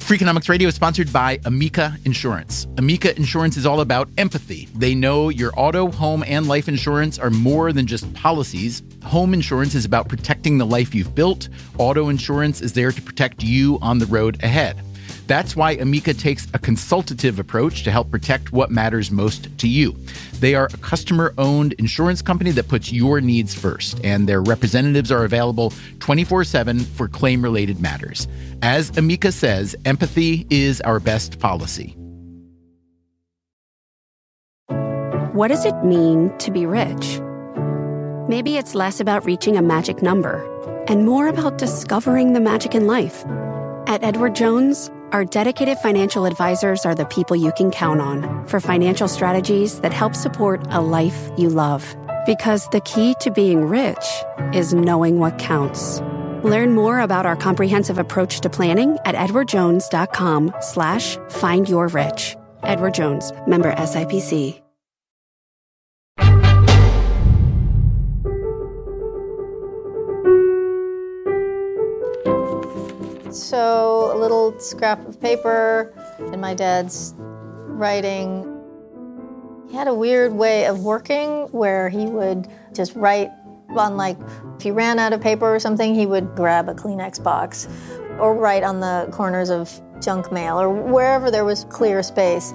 Freakonomics Radio is sponsored by Amica Insurance. Amica Insurance is all about empathy. They know your auto, home, and life insurance are more than just policies. Home insurance is about protecting the life you've built. Auto insurance is there to protect you on the road ahead. That's why Amica takes a consultative approach to help protect what matters most to you. They are a customer-owned insurance company that puts your needs first, and their representatives are available 24/7 for claim-related matters. As Amica says, empathy is our best policy. What does it mean to be rich? Maybe it's less about reaching a magic number and more about discovering the magic in life. At Edward Jones, our dedicated financial advisors are the people you can count on for financial strategies that help support a life you love. Because the key to being rich is knowing what counts. Learn more about our comprehensive approach to planning at edwardjones.com/findyourrich. Edward Jones, member SIPC. So a little scrap of paper and my dad's writing. He had a weird way of working where he would just write on, like, if he ran out of paper or something, he would grab a Kleenex box or write on the corners of junk mail or wherever there was clear space.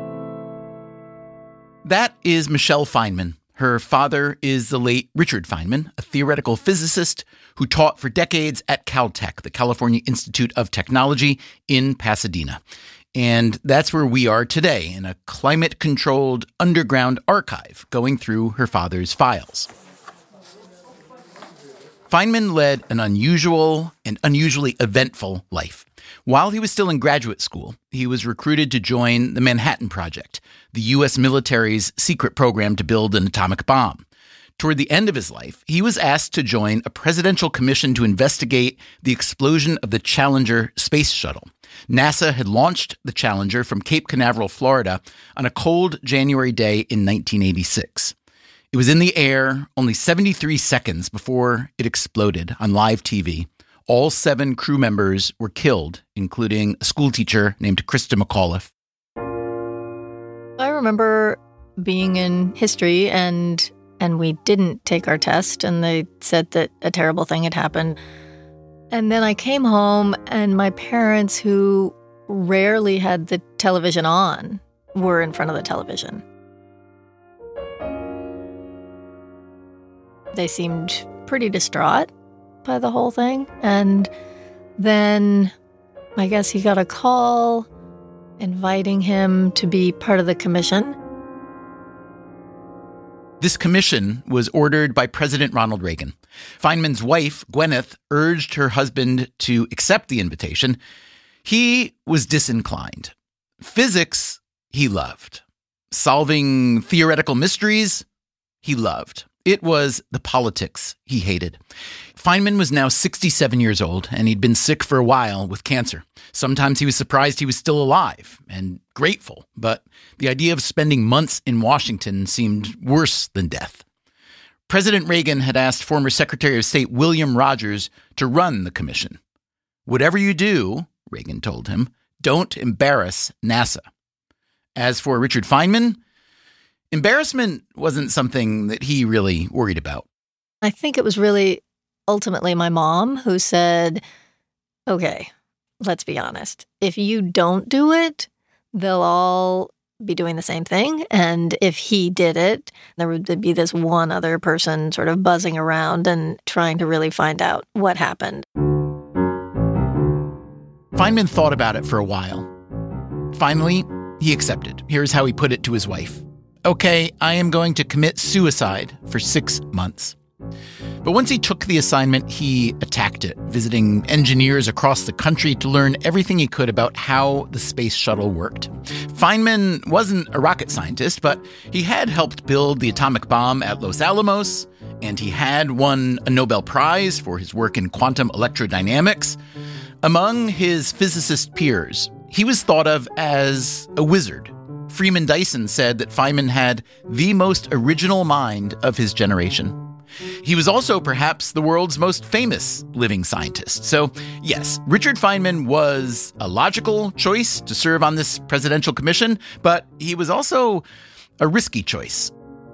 That is Michelle Feynman. Her father is the late Richard Feynman, a theoretical physicist who taught for decades at Caltech, the California Institute of Technology in Pasadena. And that's where we are today, in a climate-controlled underground archive going through her father's files. Feynman led an unusual and unusually eventful life. While he was still in graduate school, he was recruited to join the Manhattan Project, the U.S. military's secret program to build an atomic bomb. Toward the end of his life, he was asked to join a presidential commission to investigate the explosion of the Challenger space shuttle. NASA had launched the Challenger from Cape Canaveral, Florida, on a cold January day in 1986. It was in the air only 73 seconds before it exploded on live TV. All 7 crew members were killed, including a schoolteacher named Krista McAuliffe. I remember being in history and we didn't take our test, and they said that a terrible thing had happened. And then I came home, and my parents, who rarely had the television on, were in front of the television. They seemed pretty distraught by the whole thing. And then I guess he got a call inviting him to be part of the commission. This commission was ordered by President Ronald Reagan. Feynman's wife, Gwyneth, urged her husband to accept the invitation. He was disinclined. Physics, he loved. Solving theoretical mysteries, he loved. It was the politics he hated. Feynman was now 67 years old, and he'd been sick for a while with cancer. Sometimes he was surprised he was still alive and grateful, but the idea of spending months in Washington seemed worse than death. President Reagan had asked former Secretary of State William Rogers to run the commission. "Whatever you do," Reagan told him, "don't embarrass NASA." As for Richard Feynman, embarrassment wasn't something that he really worried about. I think it was really ultimately my mom who said, okay, let's be honest. If you don't do it, they'll all be doing the same thing. And if he did it, there would be this one other person sort of buzzing around and trying to really find out what happened. Feynman thought about it for a while. Finally, he accepted. Here's how he put it to his wife. "Okay, I am going to commit suicide for 6 months." But once he took the assignment, he attacked it, visiting engineers across the country to learn everything he could about how the space shuttle worked. Feynman wasn't a rocket scientist, but he had helped build the atomic bomb at Los Alamos, and he had won a Nobel Prize for his work in quantum electrodynamics. Among his physicist peers, he was thought of as a wizard. Freeman Dyson said that Feynman had the most original mind of his generation. He was also perhaps the world's most famous living scientist. So, yes, Richard Feynman was a logical choice to serve on this presidential commission, but he was also a risky choice.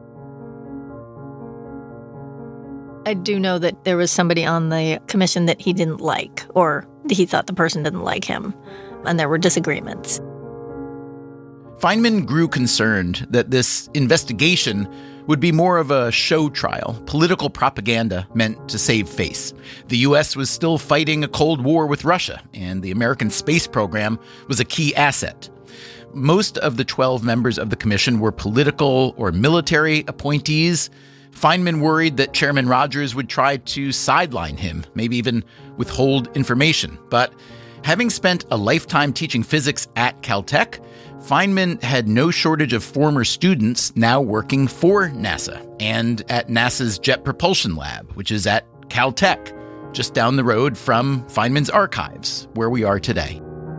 I do know that there was somebody on the commission that he didn't like, or he thought the person didn't like him, and there were disagreements. Feynman grew concerned that this investigation would be more of a show trial, political propaganda meant to save face. The U.S. was still fighting a Cold War with Russia, and the American space program was a key asset. Most of the 12 members of the commission were political or military appointees. Feynman worried that Chairman Rogers would try to sideline him, maybe even withhold information. But having spent a lifetime teaching physics at Caltech, Feynman had no shortage of former students now working for NASA and at NASA's Jet Propulsion Lab, which is at Caltech, just down the road from Feynman's archives, where we are today.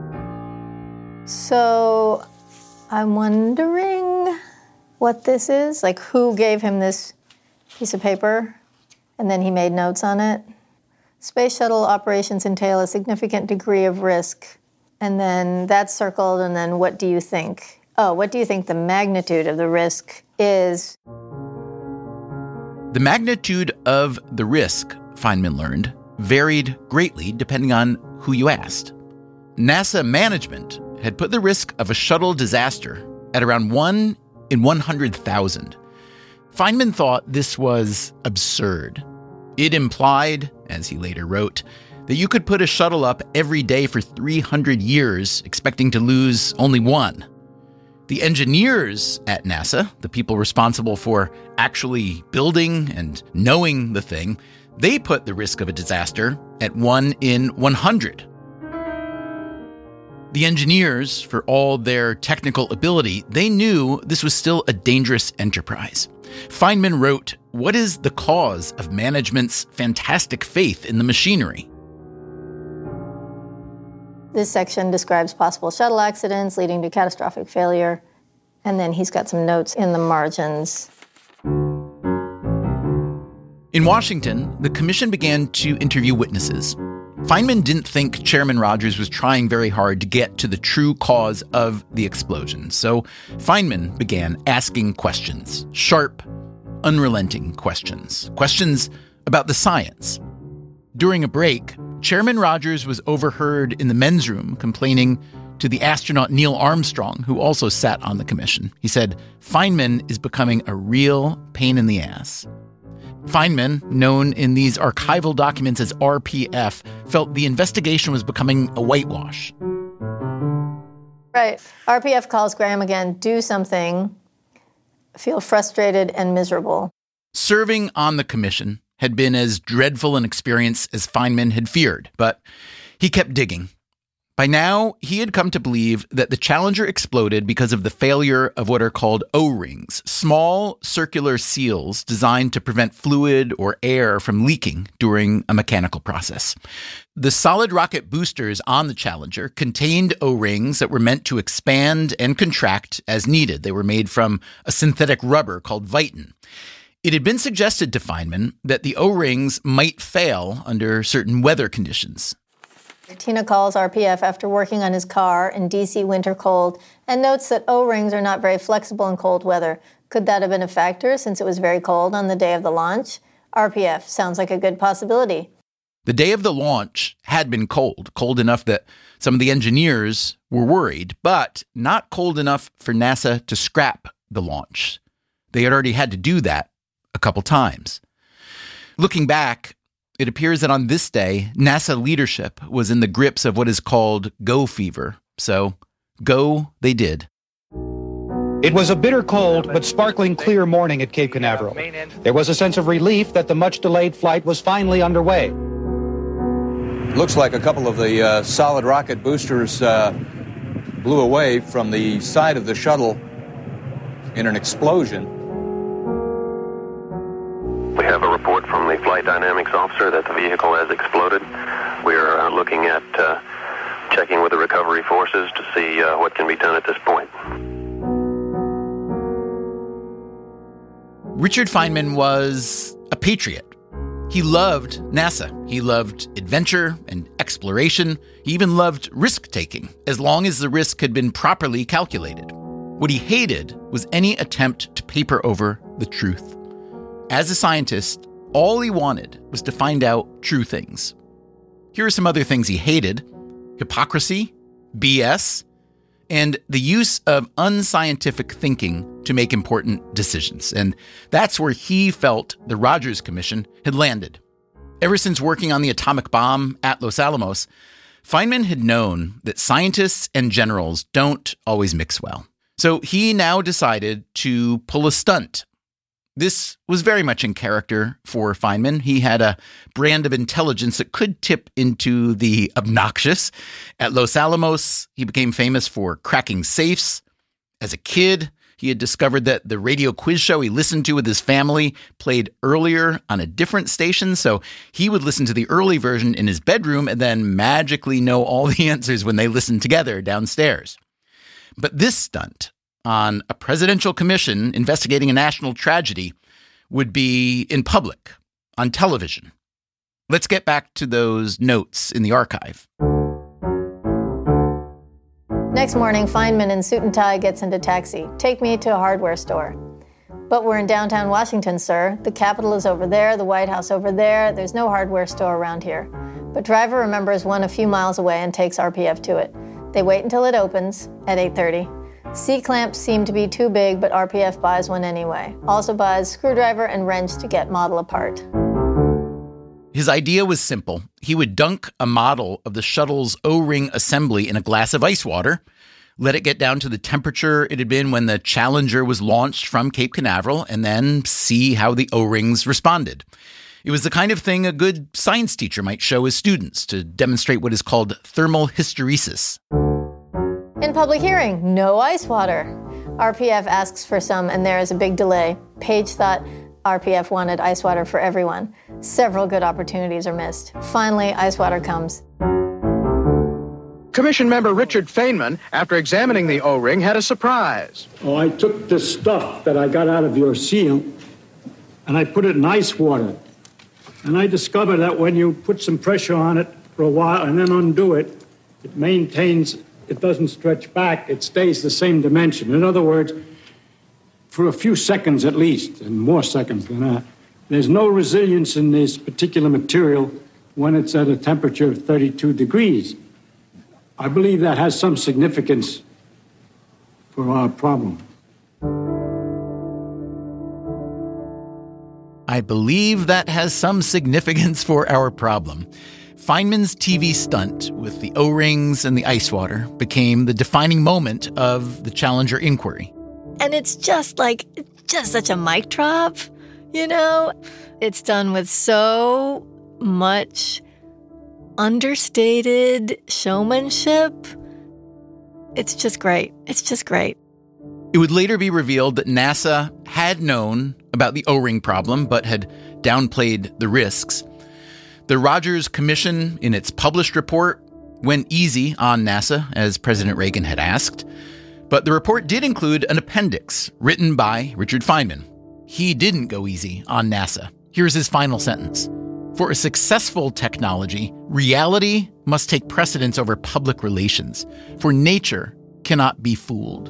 So I'm wondering what this is, like who gave him this piece of paper, and then he made notes on it. Space shuttle operations entail a significant degree of risk. And then that's circled, and then what do you think? Oh, what do you think the magnitude of the risk is? The magnitude of the risk, Feynman learned, varied greatly depending on who you asked. NASA management had put the risk of a shuttle disaster at around 1 in 100,000. Feynman thought this was absurd. It implied, as he later wrote, that you could put a shuttle up every day for 300 years expecting to lose only one. The engineers at NASA, the people responsible for actually building and knowing the thing, they put the risk of a disaster at 1 in 100. The engineers, for all their technical ability, they knew this was still a dangerous enterprise. Feynman wrote, "What is the cause of management's fantastic faith in the machinery?" This section describes possible shuttle accidents leading to catastrophic failure, and then he's got some notes in the margins. In Washington, the commission began to interview witnesses. Feynman didn't think Chairman Rogers was trying very hard to get to the true cause of the explosion, so Feynman began asking questions, sharp, unrelenting questions about the science. During a break, Chairman Rogers was overheard in the men's room complaining to the astronaut Neil Armstrong, who also sat on the commission. He said, "Feynman is becoming a real pain in the ass." Feynman, known in these archival documents as RPF, felt the investigation was becoming a whitewash. Right. RPF calls Graham again, do something, feel frustrated and miserable. Serving on the commission had been as dreadful an experience as Feynman had feared, but he kept digging. By now, he had come to believe that the Challenger exploded because of the failure of what are called O-rings, small circular seals designed to prevent fluid or air from leaking during a mechanical process. The solid rocket boosters on the Challenger contained O-rings that were meant to expand and contract as needed. They were made from a synthetic rubber called Viton. It had been suggested to Feynman that the O-rings might fail under certain weather conditions. Tina calls RPF after working on his car in DC winter cold and notes that O-rings are not very flexible in cold weather. Could that have been a factor since it was very cold on the day of the launch? RPF sounds like a good possibility. The day of the launch had been cold enough that some of the engineers were worried, but not cold enough for NASA to scrap the launch. They had already had to do that a couple times. Looking back, it appears that on this day, NASA leadership was in the grips of what is called go fever. So, go they did. It was a bitter cold but sparkling clear morning at Cape Canaveral. There was a sense of relief that the much-delayed flight was finally underway. Looks like a couple of the solid rocket boosters blew away from the side of the shuttle in an explosion. We have a report from the flight dynamics officer that the vehicle has exploded. We are looking at checking with the recovery forces to see what can be done at this point. Richard Feynman was a patriot. He loved NASA. He loved adventure and exploration. He even loved risk-taking, as long as the risk had been properly calculated. What he hated was any attempt to paper over the truth. As a scientist, all he wanted was to find out true things. Here are some other things he hated: hypocrisy, BS, and the use of unscientific thinking to make important decisions. And that's where he felt the Rogers Commission had landed. Ever since working on the atomic bomb at Los Alamos, Feynman had known that scientists and generals don't always mix well. So he now decided to pull a stunt. This was very much in character for Feynman. He had a brand of intelligence that could tip into the obnoxious. At Los Alamos, he became famous for cracking safes. As a kid, he had discovered that the radio quiz show he listened to with his family played earlier on a different station, so he would listen to the early version in his bedroom and then magically know all the answers when they listened together downstairs. But this stunt on a presidential commission investigating a national tragedy would be in public, on television. Let's get back to those notes in the archive. Next morning, Feynman in suit and tie gets into taxi. Take me to a hardware store. But we're in downtown Washington, sir. The Capitol is over there, the White House over there. There's no hardware store around here. But driver remembers one a few miles away and takes RPF to it. They wait until it opens at 8:30. C-clamps seem to be too big, but RPF buys one anyway. Also buys screwdriver and wrench to get model apart. His idea was simple. He would dunk a model of the shuttle's O-ring assembly in a glass of ice water, let it get down to the temperature it had been when the Challenger was launched from Cape Canaveral, and then see how the O-rings responded. It was the kind of thing a good science teacher might show his students to demonstrate what is called thermal hysteresis. In public hearing, no ice water. RPF asks for some, and there is a big delay. Page thought RPF wanted ice water for everyone. Several good opportunities are missed. Finally, ice water comes. Commission member Richard Feynman, after examining the O-ring, had a surprise. Oh, I took the stuff that I got out of your seal, and I put it in ice water. And I discovered that when you put some pressure on it for a while and then undo it, it maintains, it doesn't stretch back, it stays the same dimension. In other words, for a few seconds at least, and more seconds than that, there's no resilience in this particular material when it's at a temperature of 32 degrees. I believe that has some significance for our problem. I believe that has some significance for our problem. Feynman's TV stunt with the O-rings and the ice water became the defining moment of the Challenger inquiry. And it's just such a mic drop, you know? It's done with so much understated showmanship. It's just great. It's just great. It would later be revealed that NASA had known about the O-ring problem, but had downplayed the risks. The Rogers Commission, in its published report, went easy on NASA, as President Reagan had asked. But the report did include an appendix written by Richard Feynman. He didn't go easy on NASA. Here's his final sentence. For a successful technology, reality must take precedence over public relations, for nature cannot be fooled.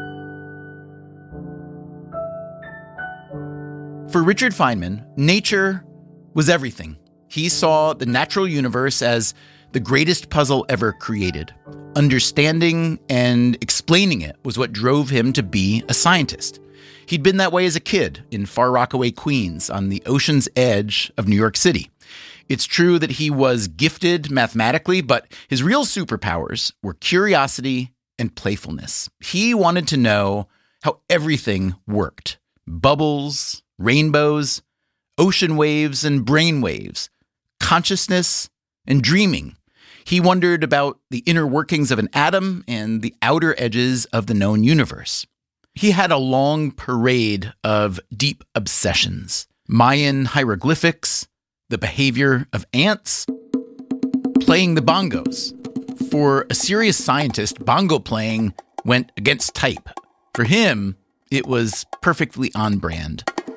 For Richard Feynman, nature was everything. He saw the natural universe as the greatest puzzle ever created. Understanding and explaining it was what drove him to be a scientist. He'd been that way as a kid in Far Rockaway, Queens, on the ocean's edge of New York City. It's true that he was gifted mathematically, but his real superpowers were curiosity and playfulness. He wanted to know how everything worked. Bubbles, rainbows, ocean waves and brain waves, consciousness and dreaming. He wondered about the inner workings of an atom and the outer edges of the known universe. He had a long parade of deep obsessions: Mayan hieroglyphics, the behavior of ants, playing the bongos. For a serious scientist, bongo playing went against type. For him, it was perfectly on brand.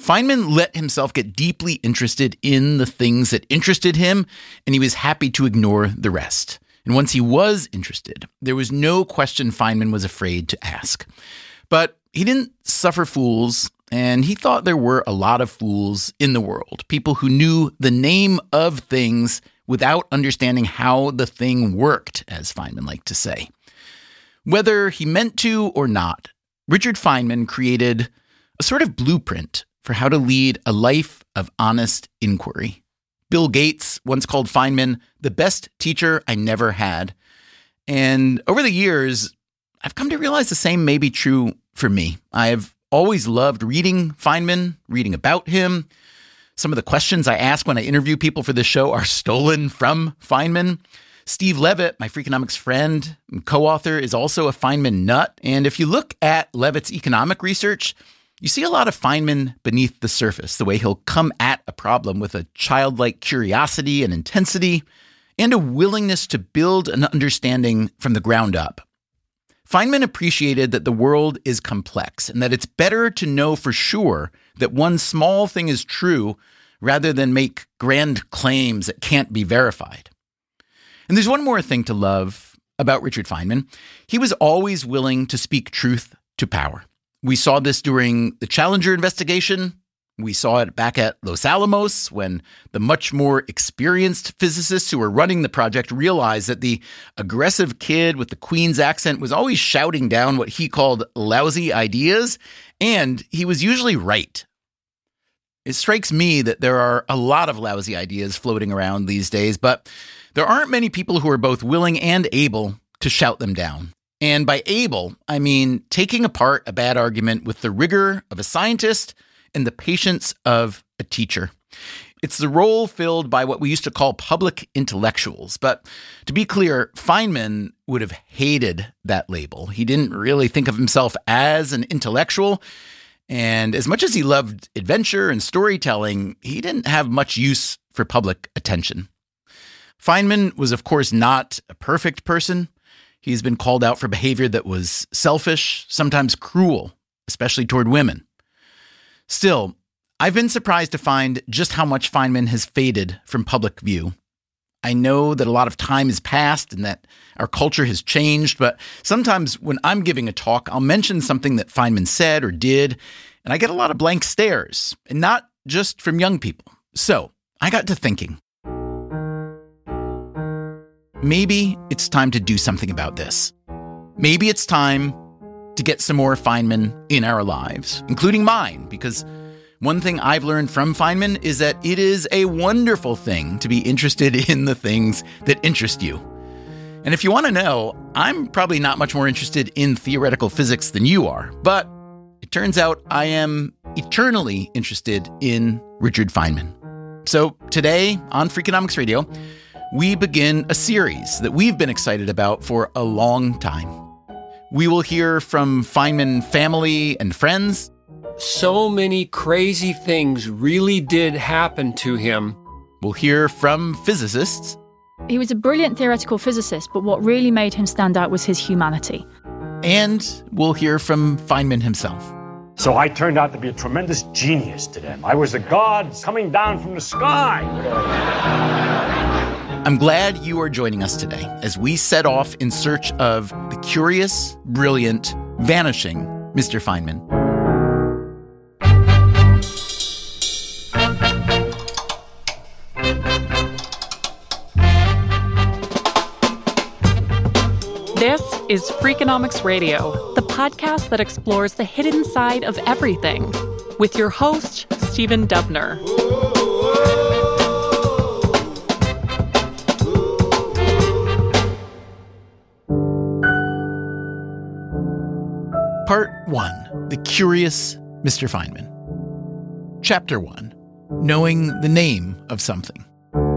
Feynman let himself get deeply interested in the things that interested him, and he was happy to ignore the rest. And once he was interested, there was no question Feynman was afraid to ask. But he didn't suffer fools, and he thought there were a lot of fools in the world, people who knew the name of things without understanding how the thing worked, as Feynman liked to say. Whether he meant to or not, Richard Feynman created a sort of blueprint for how to lead a life of honest inquiry. Bill Gates once called Feynman the best teacher I never had. And over the years, I've come to realize the same may be true for me. I've always loved reading Feynman, reading about him. Some of the questions I ask when I interview people for this show are stolen from Feynman. Steve Levitt, my Freakonomics friend and co-author, is also a Feynman nut. And if you look at Levitt's economic research, you see a lot of Feynman beneath the surface, the way he'll come at a problem with a childlike curiosity and intensity, and a willingness to build an understanding from the ground up. Feynman appreciated that the world is complex and that it's better to know for sure that one small thing is true rather than make grand claims that can't be verified. And there's one more thing to love about Richard Feynman. He was always willing to speak truth to power. We saw this during the Challenger investigation. We saw it back at Los Alamos when the much more experienced physicists who were running the project realized that the aggressive kid with the Queen's accent was always shouting down what he called lousy ideas, and he was usually right. It strikes me that there are a lot of lousy ideas floating around these days, but there aren't many people who are both willing and able to shout them down. And by able, I mean taking apart a bad argument with the rigor of a scientist and the patience of a teacher. It's the role filled by what we used to call public intellectuals. But to be clear, Feynman would have hated that label. He didn't really think of himself as an intellectual. And as much as he loved adventure and storytelling, he didn't have much use for public attention. Feynman was, of course, not a perfect person. He's been called out for behavior that was selfish, sometimes cruel, especially toward women. Still, I've been surprised to find just how much Feynman has faded from public view. I know that a lot of time has passed and that our culture has changed, but sometimes when I'm giving a talk, I'll mention something that Feynman said or did, and I get a lot of blank stares, and not just from young people. So I got to thinking, maybe it's time to do something about this. Maybe it's time to get some more Feynman in our lives, including mine, because one thing I've learned from Feynman is that it is a wonderful thing to be interested in the things that interest you. And if you want to know, I'm probably not much more interested in theoretical physics than you are, but it turns out I am eternally interested in Richard Feynman. So today on Freakonomics Radio, we begin a series that we've been excited about for a long time. We will hear from Feynman family and friends. So many crazy things really did happen to him. We'll hear from physicists. He was a brilliant theoretical physicist, but what really made him stand out was his humanity. And we'll hear from Feynman himself. So I turned out to be a tremendous genius to them. I was a god coming down from the sky. I'm glad you are joining us today as we set off in search of the curious, brilliant, vanishing Mr. Feynman. This is Freakonomics Radio, the podcast that explores the hidden side of everything, with your host, Stephen Dubner. Part 1. The Curious Mr. Feynman. Chapter 1. Knowing the name of something.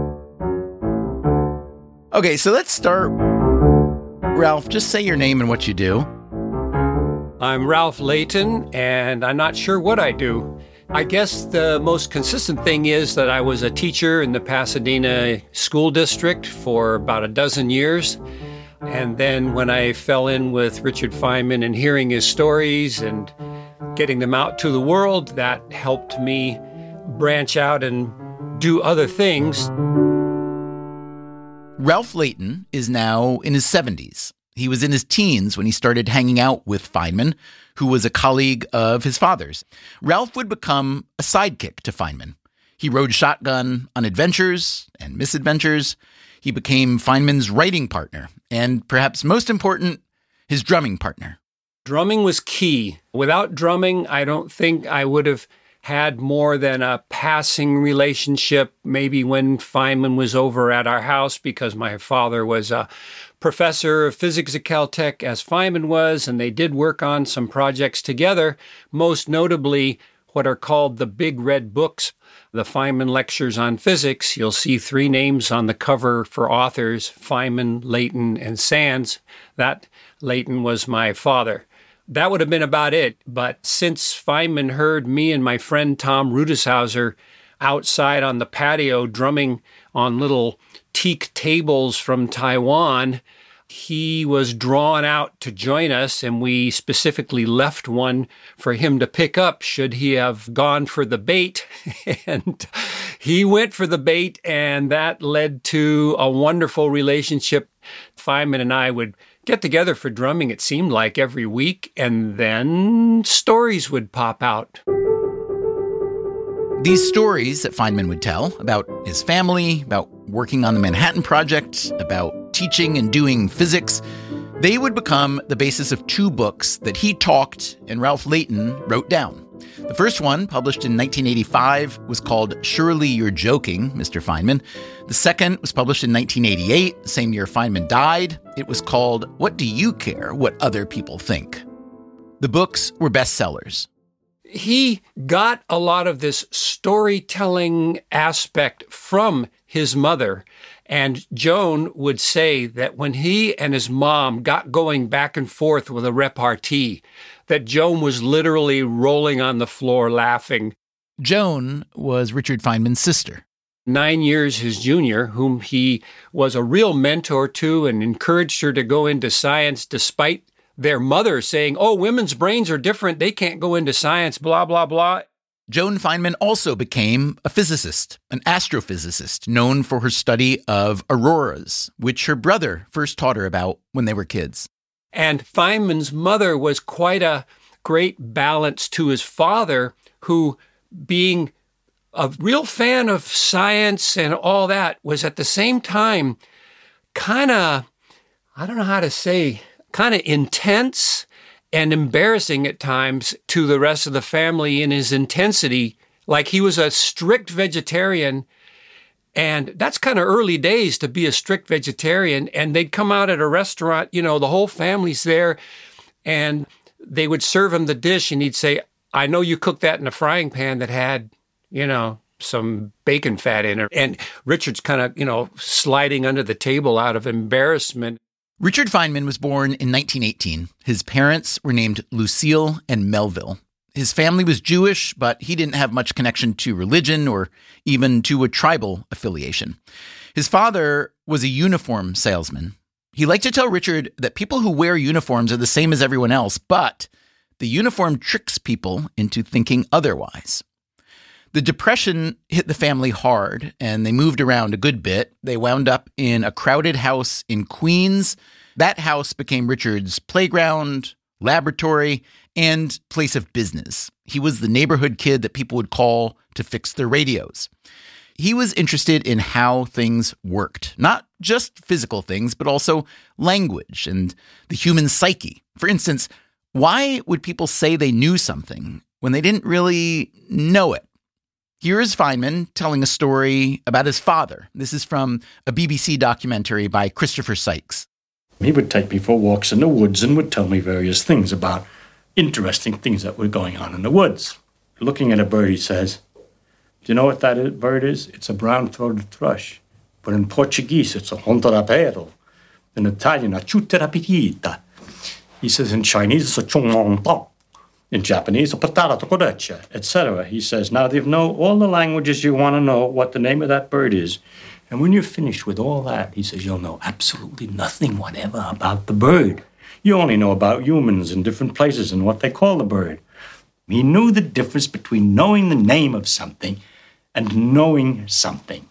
Okay, so let's start. Ralph, just say your name and what you do. I'm Ralph Layton, and I'm not sure what I do. I guess the most consistent thing is that I was a teacher in the Pasadena School District for about a dozen years. And then when I fell in with Richard Feynman and hearing his stories and getting them out to the world. That helped me branch out and do other things. Ralph Layton is now in his 70s. He was in his teens when he started hanging out with Feynman, who was a colleague of his father's. Ralph would become a sidekick to Feynman. He rode shotgun on adventures and misadventures. He became Feynman's writing partner, and perhaps most important, his drumming partner. Drumming was key. Without drumming, I don't think I would have had more than a passing relationship, maybe when Feynman was over at our house, because my father was a professor of physics at Caltech, as Feynman was, and they did work on some projects together, most notably what are called the Big Red Books, the Feynman Lectures on Physics. You'll see 3 names on the cover for authors, Feynman, Layton, and Sands. That Layton was my father. That would have been about it. But since Feynman heard me and my friend Tom Rudeshauser outside on the patio drumming on little teak tables from Taiwan, he was drawn out to join us, and we specifically left one for him to pick up should he have gone for the bait. And he went for the bait, and that led to a wonderful relationship. Feynman and I would get together for drumming, it seemed like, every week, and then stories would pop out. These stories that Feynman would tell about his family, about working on the Manhattan Project, about teaching and doing physics, they would become the basis of 2 books that he talked and Ralph Layton wrote down. The first one, published in 1985, was called Surely You're Joking, Mr. Feynman. The second was published in 1988, the same year Feynman died. It was called What Do You Care What Other People Think? The books were bestsellers. He got a lot of this storytelling aspect from his mother. And Joan would say that when he and his mom got going back and forth with a repartee, that Joan was literally rolling on the floor laughing. Joan was Richard Feynman's sister. 9 years his junior, whom he was a real mentor to and encouraged her to go into science despite their mother saying, oh, women's brains are different, they can't go into science, blah, blah, blah. Joan Feynman also became a physicist, an astrophysicist, known for her study of auroras, which her brother first taught her about when they were kids. And Feynman's mother was quite a great balance to his father, who, being a real fan of science and all that, was at the same time kind of, I don't know how to say, kind of intense and embarrassing at times to the rest of the family in his intensity. Like, he was a strict vegetarian, and that's kind of early days to be a strict vegetarian. And they'd come out at a restaurant, you know, the whole family's there, and they would serve him the dish, and he'd say, I know you cooked that in a frying pan that had, you know, some bacon fat in it. And Richard's kind of, you know, sliding under the table out of embarrassment. Richard Feynman was born in 1918. His parents were named Lucille and Melville. His family was Jewish, but he didn't have much connection to religion or even to a tribal affiliation. His father was a uniform salesman. He liked to tell Richard that people who wear uniforms are the same as everyone else, but the uniform tricks people into thinking otherwise. The Depression hit the family hard, and they moved around a good bit. They wound up in a crowded house in Queens. That house became Richard's playground, laboratory, and place of business. He was the neighborhood kid that people would call to fix their radios. He was interested in how things worked, not just physical things, but also language and the human psyche. For instance, why would people say they knew something when they didn't really know it? Here is Feynman telling a story about his father. This is from a BBC documentary by Christopher Sykes. He would take me for walks in the woods and would tell me various things about interesting things that were going on in the woods. Looking at a bird, he says, do you know what that bird is? It's a brown-throated thrush. But in Portuguese, it's a hontarapero. In Italian, a chuterapitita. He says in Chinese, it's a chongmongtong. In Japanese, a patata tokorecha, etc. He says, now you know all the languages you want to know what the name of that bird is. And when you're finished with all that, he says, you'll know absolutely nothing whatever about the bird. You only know about humans in different places and what they call the bird. He knew the difference between knowing the name of something and knowing something.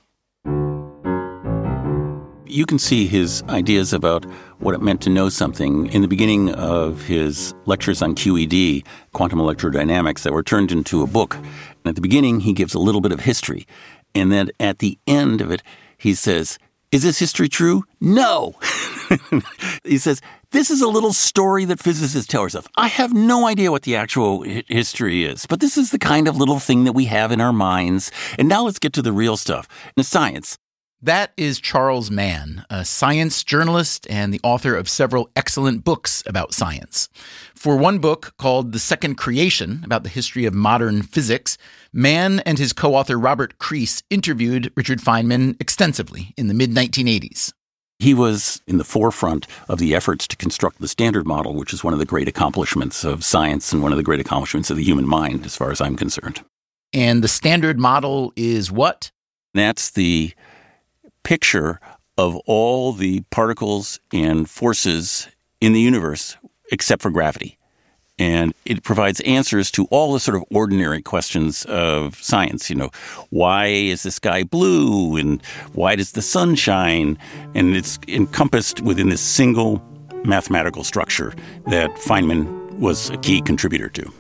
You can see his ideas about what it meant to know something in the beginning of his lectures on QED, quantum electrodynamics, that were turned into a book. And at the beginning, he gives a little bit of history. And then at the end of it, he says, is this history true? No. He says, this is a little story that physicists tell ourselves. I have no idea what the actual history is, but this is the kind of little thing that we have in our minds. And now let's get to the real stuff, the science. That is Charles Mann, a science journalist and the author of several excellent books about science. For one book called The Second Creation, about the history of modern physics, Mann and his co-author Robert Crease interviewed Richard Feynman extensively in the mid-1980s. He was in the forefront of the efforts to construct the Standard Model, which is one of the great accomplishments of science and one of the great accomplishments of the human mind, as far as I'm concerned. And the Standard Model is what? That's the picture of all the particles and forces in the universe except for gravity. And it provides answers to all the sort of ordinary questions of science. You know, why is the sky blue? And why does the sun shine? And it's encompassed within this single mathematical structure that Feynman was a key contributor to.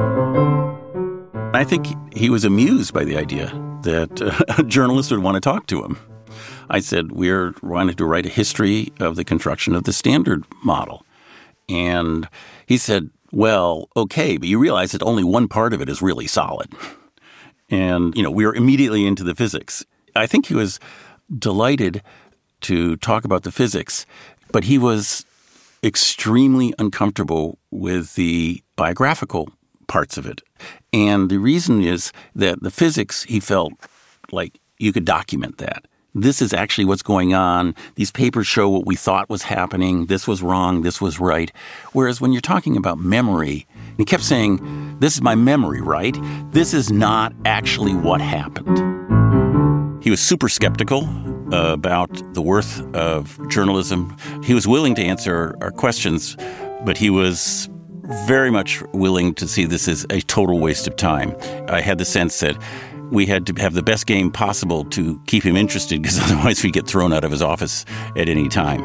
I think he was amused by the idea that a journalist would want to talk to him. I said, we're wanting to write a history of the construction of the Standard Model. And he said, well, okay, but you realize that only one part of it is really solid. And, you know, we were immediately into the physics. I think he was delighted to talk about the physics, but he was extremely uncomfortable with the biographical parts of it. And the reason is that the physics, he felt like you could document that. This is actually what's going on. These papers show what we thought was happening. This was wrong. This was right. Whereas when you're talking about memory, he kept saying, this is my memory, right? This is not actually what happened. He was super skeptical about the worth of journalism. He was willing to answer our questions, but he was very much willing to see this as a total waste of time. I had the sense that we had to have the best game possible to keep him interested, because otherwise we'd get thrown out of his office at any time.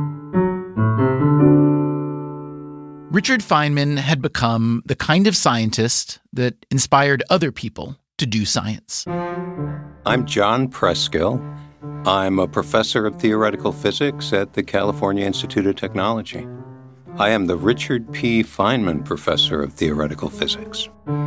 Richard Feynman had become the kind of scientist that inspired other people to do science. I'm John Preskill. I'm a professor of theoretical physics at the California Institute of Technology. I am the Richard P. Feynman Professor of Theoretical Physics.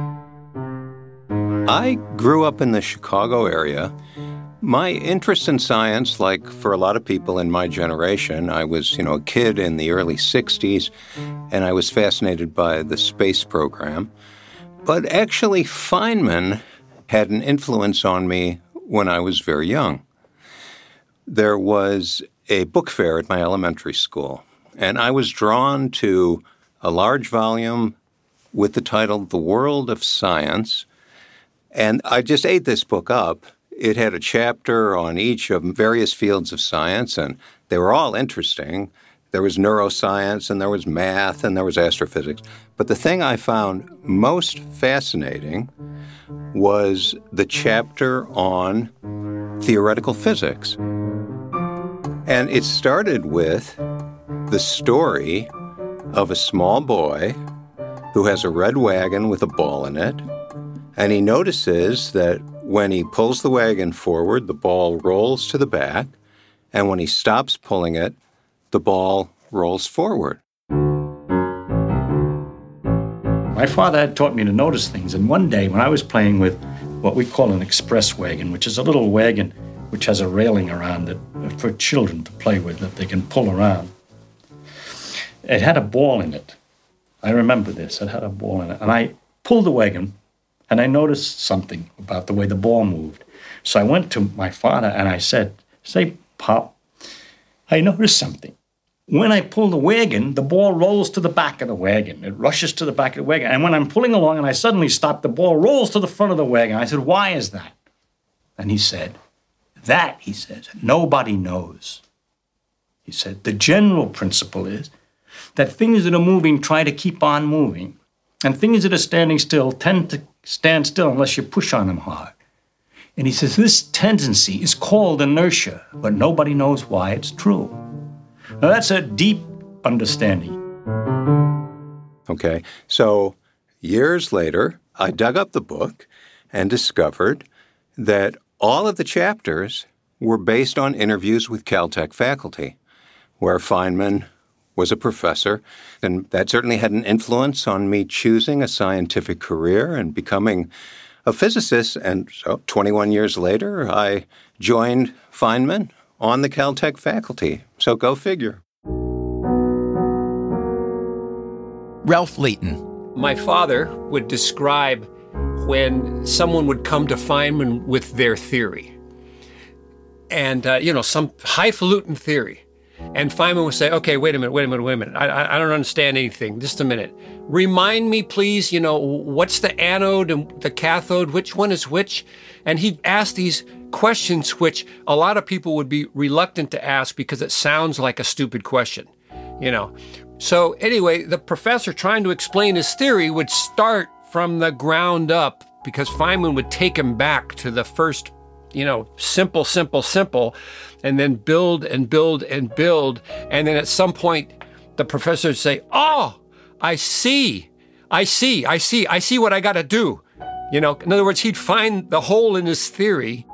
I grew up in the Chicago area. My interest in science, like for a lot of people in my generation, I was, a kid in the early 60s, and I was fascinated by the space program. But actually, Feynman had an influence on me when I was very young. There was a book fair at my elementary school, and I was drawn to a large volume with the title The World of Science. And I just ate this book up. It had a chapter on each of various fields of science, and they were all interesting. There was neuroscience, and there was math, and there was astrophysics. But the thing I found most fascinating was the chapter on theoretical physics. And it started with the story of a small boy who has a red wagon with a ball in it. And he notices that when he pulls the wagon forward, the ball rolls to the back, and when he stops pulling it, the ball rolls forward. My father had taught me to notice things, and one day when I was playing with what we call an express wagon, which is a little wagon which has a railing around it for children to play with that they can pull around, it had a ball in it. I remember this. It had a ball in it. And I pulled the wagon, and I noticed something about the way the ball moved. So I went to my father and I said, "Say, Pop, I noticed something. When I pull the wagon, the ball rolls to the back of the wagon. It rushes to the back of the wagon. And when I'm pulling along and I suddenly stop, the ball rolls to the front of the wagon." I said, "Why is that?" And he said, he says, "nobody knows." He said, "The general principle is that things that are moving try to keep on moving. And things that are standing still tend to stand still unless you push on them hard. And he says this tendency is called inertia, but nobody knows why it's true. Now, that's a deep understanding. Okay, so years later, I dug up the book and discovered that all of the chapters were based on interviews with Caltech faculty, where Feynman was a professor, and that certainly had an influence on me choosing a scientific career and becoming a physicist. And so 21 years later, I joined Feynman on the Caltech faculty. So go figure. Ralph Layton. My father would describe when someone would come to Feynman with their theory. And, some highfalutin theory. And Feynman would say, okay, wait a minute. I don't understand anything. Just a minute. Remind me, please, what's the anode and the cathode? Which one is which? And he'd ask these questions which a lot of people would be reluctant to ask because it sounds like a stupid question, So anyway, the professor trying to explain his theory would start from the ground up because Feynman would take him back to the first simple, and then build and build and build. And then at some point, the professor would say, oh, I see what I got to do. In other words, he'd find the hole in his theory.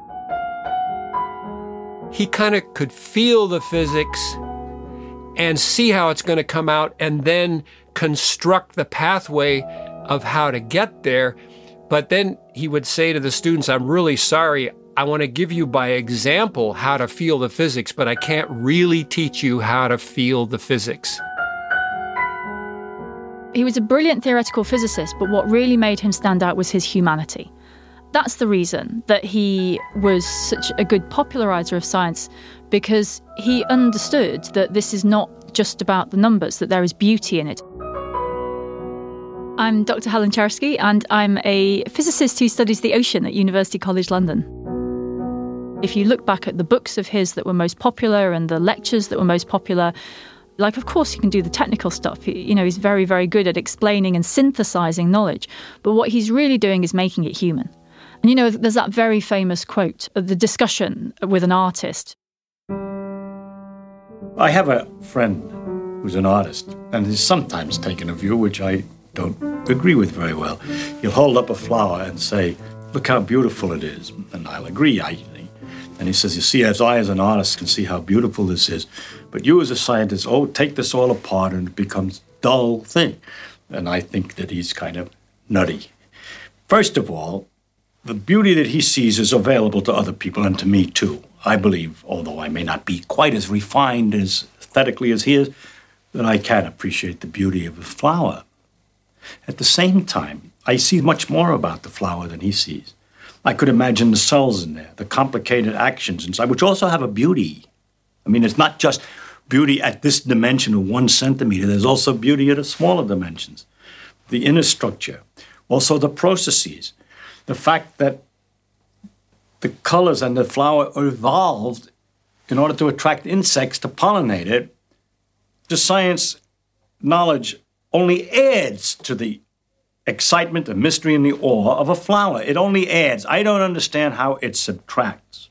He kind of could feel the physics and see how it's going to come out and then construct the pathway of how to get there. But then he would say to the students, I'm really sorry, I want to give you by example how to feel the physics, but I can't really teach you how to feel the physics. He was a brilliant theoretical physicist, but what really made him stand out was his humanity. That's the reason that he was such a good popularizer of science, because he understood that this is not just about the numbers, that there is beauty in it. I'm Dr. Helen Czerski, and I'm a physicist who studies the ocean at University College London. If you look back at the books of his that were most popular and the lectures that were most popular, of course you can do the technical stuff. He's very, very good at explaining and synthesizing knowledge. But what he's really doing is making it human. And, there's that very famous quote of the discussion with an artist. I have a friend who's an artist, and he's sometimes taken a view which I don't agree with very well. He'll hold up a flower and say, look how beautiful it is. And I'll agree. And he says, you see, as I as an artist can see how beautiful this is, but you as a scientist, take this all apart and it becomes a dull thing. And I think that he's kind of nutty. First of all, the beauty that he sees is available to other people and to me too. I believe, although I may not be quite as refined as aesthetically as he is, that I can appreciate the beauty of a flower. At the same time, I see much more about the flower than he sees. I could imagine the cells in there, the complicated actions inside, which also have a beauty. I mean, it's not just beauty at this dimension of 1 centimeter. There's also beauty at a smaller dimensions. The inner structure, also the processes, the fact that the colors and the flower are evolved in order to attract insects to pollinate it. The science knowledge only adds to the excitement, the mystery, and the awe of a flower. It only adds. I don't understand how it subtracts.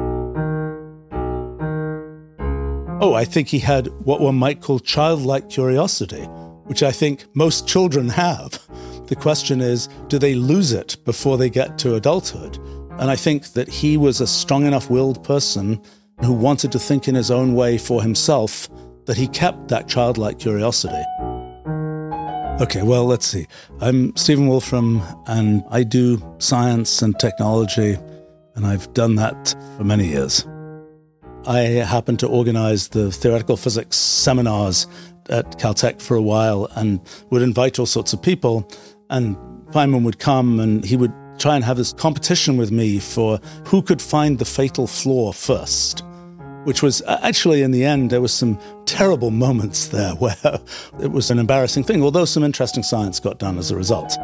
I think he had what one might call childlike curiosity, which I think most children have. The question is, do they lose it before they get to adulthood? And I think that he was a strong enough-willed person who wanted to think in his own way for himself, that he kept that childlike curiosity. Okay, well, let's see. I'm Stephen Wolfram, and I do science and technology, and I've done that for many years. I happened to organize the theoretical physics seminars at Caltech for a while and would invite all sorts of people, and Feynman would come and he would try and have this competition with me for who could find the fatal flaw first, which was actually, in the end, there was some terrible moments there where it was an embarrassing thing, although some interesting science got done as a result.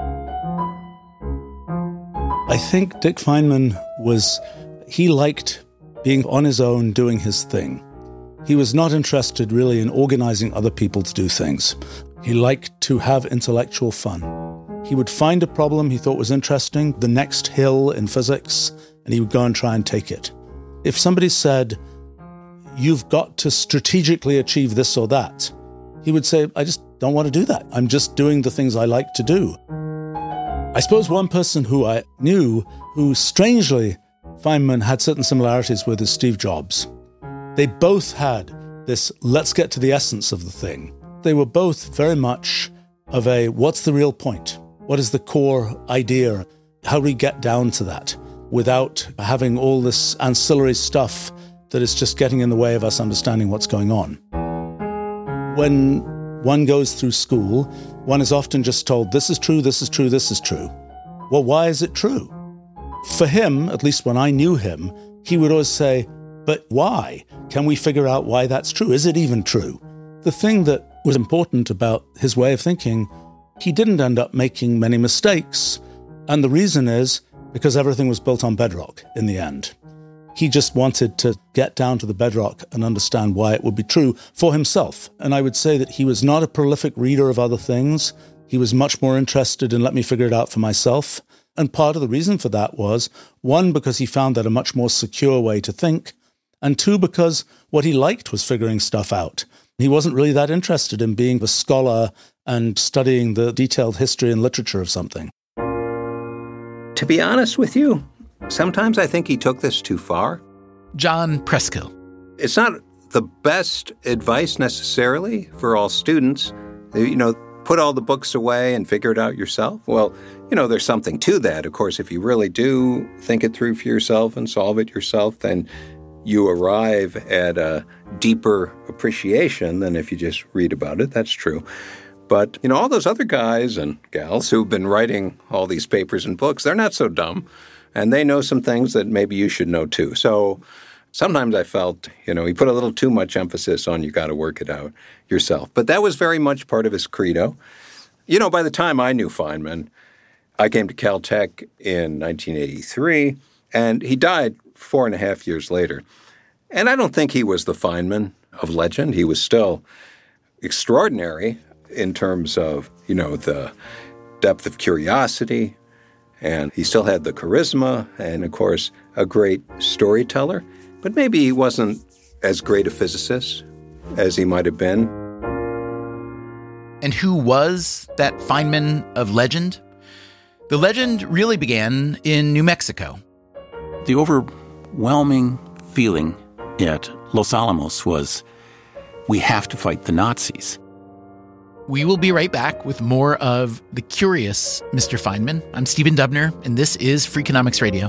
I think Dick Feynman he liked being on his own, doing his thing. He was not interested really in organizing other people to do things. He liked to have intellectual fun. He would find a problem he thought was interesting, the next hill in physics, and he would go and try and take it. If somebody said, you've got to strategically achieve this or that, he would say, I just don't want to do that. I'm just doing the things I like to do. I suppose one person who I knew who, strangely, Feynman had certain similarities with is Steve Jobs. They both had this, let's get to the essence of the thing. They were both very much of a, what's the real point? What is the core idea? How do we get down to that without having all this ancillary stuff that is just getting in the way of us understanding what's going on? When one goes through school, one is often just told, this is true, this is true, this is true. Well, why is it true? For him, at least when I knew him, he would always say, but why? Can we figure out why that's true? Is it even true? The thing that was important about his way of thinking, he didn't end up making many mistakes. And the reason is because everything was built on bedrock in the end. He just wanted to get down to the bedrock and understand why it would be true for himself. And I would say that he was not a prolific reader of other things. He was much more interested in let me figure it out for myself. And part of the reason for that was, one, because he found that a much more secure way to think, and two, because what he liked was figuring stuff out. He wasn't really that interested in being a scholar and studying the detailed history and literature of something. To be honest with you, sometimes I think he took this too far. John Preskill. It's not the best advice necessarily for all students. Put all the books away and figure it out yourself. Well, there's something to that. Of course, if you really do think it through for yourself and solve it yourself, then you arrive at a deeper appreciation than if you just read about it. That's true. But, all those other guys and gals who've been writing all these papers and books, they're not so dumb. And they know some things that maybe you should know too. So sometimes I felt, he put a little too much emphasis on you got to work it out yourself. But that was very much part of his credo. By the time I knew Feynman, I came to Caltech in 1983, and he died 4.5 years later. And I don't think he was the Feynman of legend. He was still extraordinary in terms of, the depth of curiosity, and he still had the charisma and, of course, a great storyteller. But maybe he wasn't as great a physicist as he might have been. And who was that Feynman of legend? The legend really began in New Mexico. The overwhelming feeling at Los Alamos was, we have to fight the Nazis. We will be right back with more of the curious Mr. Feynman. I'm Stephen Dubner, and this is Freakonomics Radio.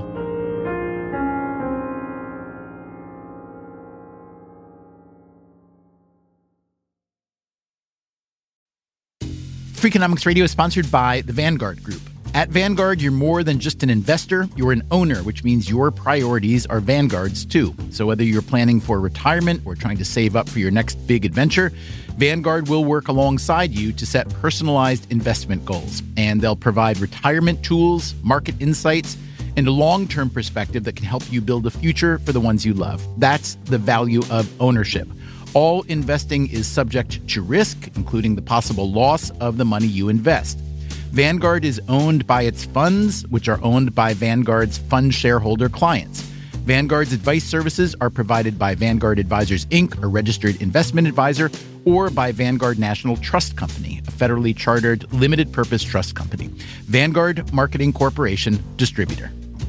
Freakonomics Radio is sponsored by the Vanguard Group. At Vanguard, you're more than just an investor, you're an owner, which means your priorities are Vanguard's too. So whether you're planning for retirement or trying to save up for your next big adventure, Vanguard will work alongside you to set personalized investment goals. And they'll provide retirement tools, market insights, and a long-term perspective that can help you build a future for the ones you love. That's the value of ownership. All investing is subject to risk, including the possible loss of the money you invest. Vanguard is owned by its funds, which are owned by Vanguard's fund shareholder clients. Vanguard's advice services are provided by Vanguard Advisors, Inc., a registered investment advisor, or by Vanguard National Trust Company, a federally chartered limited-purpose trust company. Vanguard Marketing Corporation, distributor.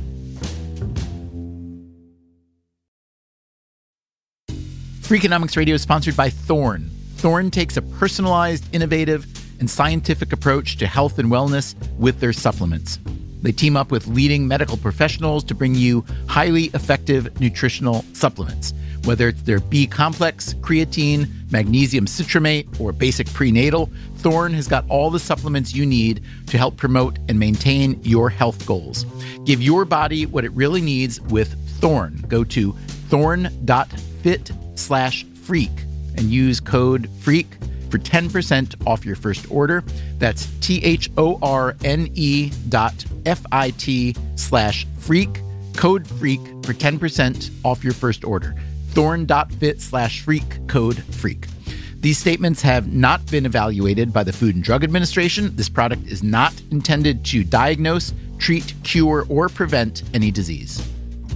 Freakonomics Radio is sponsored by Thorne. Thorne takes a personalized, innovative, and scientific approach to health and wellness with their supplements. They team up with leading medical professionals to bring you highly effective nutritional supplements. Whether it's their B-complex, creatine, magnesium citrate, or basic prenatal, Thorne has got all the supplements you need to help promote and maintain your health goals. Give your body what it really needs with Thorne. Go to thorne.fit/freak and use code FREAK for 10% off your first order. That's THORNE.FIT/freak, code FREAK for 10% off your first order. Thorne.fit/freak, code FREAK. These statements have not been evaluated by the Food and Drug Administration. This product is not intended to diagnose, treat, cure, or prevent any disease.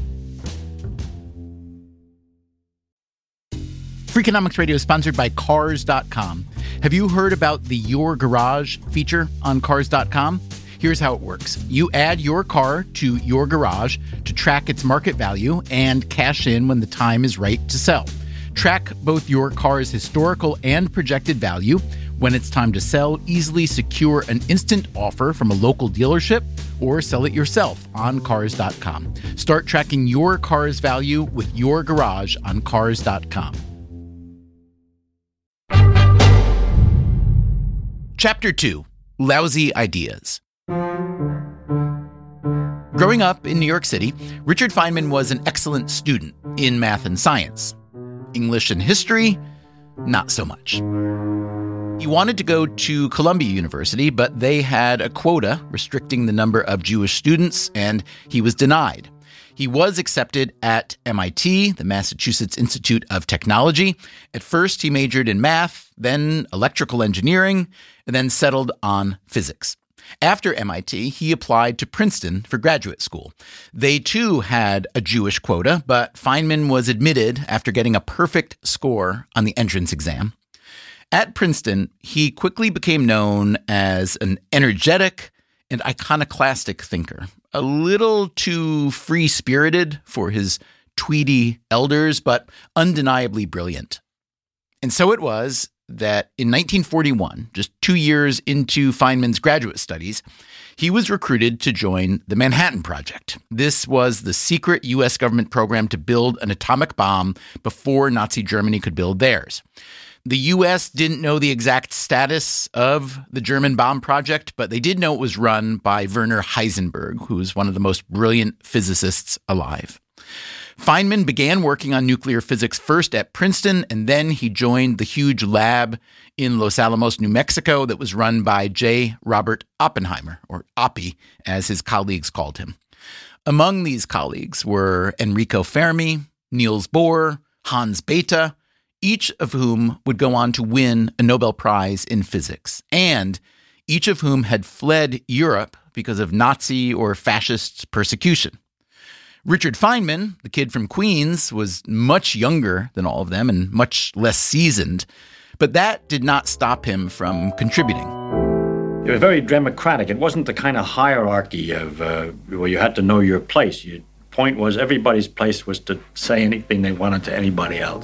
Freakonomics Radio is sponsored by Cars.com. Have you heard about the Your Garage feature on Cars.com? Here's how it works. You add your car to your garage to track its market value and cash in when the time is right to sell. Track both your car's historical and projected value. When it's time to sell, easily secure an instant offer from a local dealership or sell it yourself on Cars.com. Start tracking your car's value with your garage on Cars.com. Chapter 2, Lousy Ideas. Growing up in New York City, Richard Feynman was an excellent student in math and science. English and history, not so much. He wanted to go to Columbia University, but they had a quota restricting the number of Jewish students, and he was denied. He was accepted at MIT, the Massachusetts Institute of Technology. At first, he majored in math, then electrical engineering, and then settled on physics. After MIT, he applied to Princeton for graduate school. They too had a Jewish quota, but Feynman was admitted after getting a perfect score on the entrance exam. At Princeton, he quickly became known as an energetic and iconoclastic thinker, a little too free-spirited for his tweedy elders, but undeniably brilliant. And so it was that in 1941, just 2 years into Feynman's graduate studies, he was recruited to join the Manhattan Project. This was the secret U.S. government program to build an atomic bomb before Nazi Germany could build theirs. The U.S. didn't know the exact status of the German bomb project, but they did know it was run by Werner Heisenberg, who was one of the most brilliant physicists alive. Feynman began working on nuclear physics first at Princeton, and then he joined the huge lab in Los Alamos, New Mexico, that was run by J. Robert Oppenheimer, or Oppie, as his colleagues called him. Among these colleagues were Enrico Fermi, Niels Bohr, Hans Bethe, each of whom would go on to win a Nobel Prize in physics, and each of whom had fled Europe because of Nazi or fascist persecution. Richard Feynman, the kid from Queens, was much younger than all of them and much less seasoned, but that did not stop him from contributing. It was very democratic. It wasn't the kind of hierarchy of where you had to know your place. The point was everybody's place was to say anything they wanted to anybody else.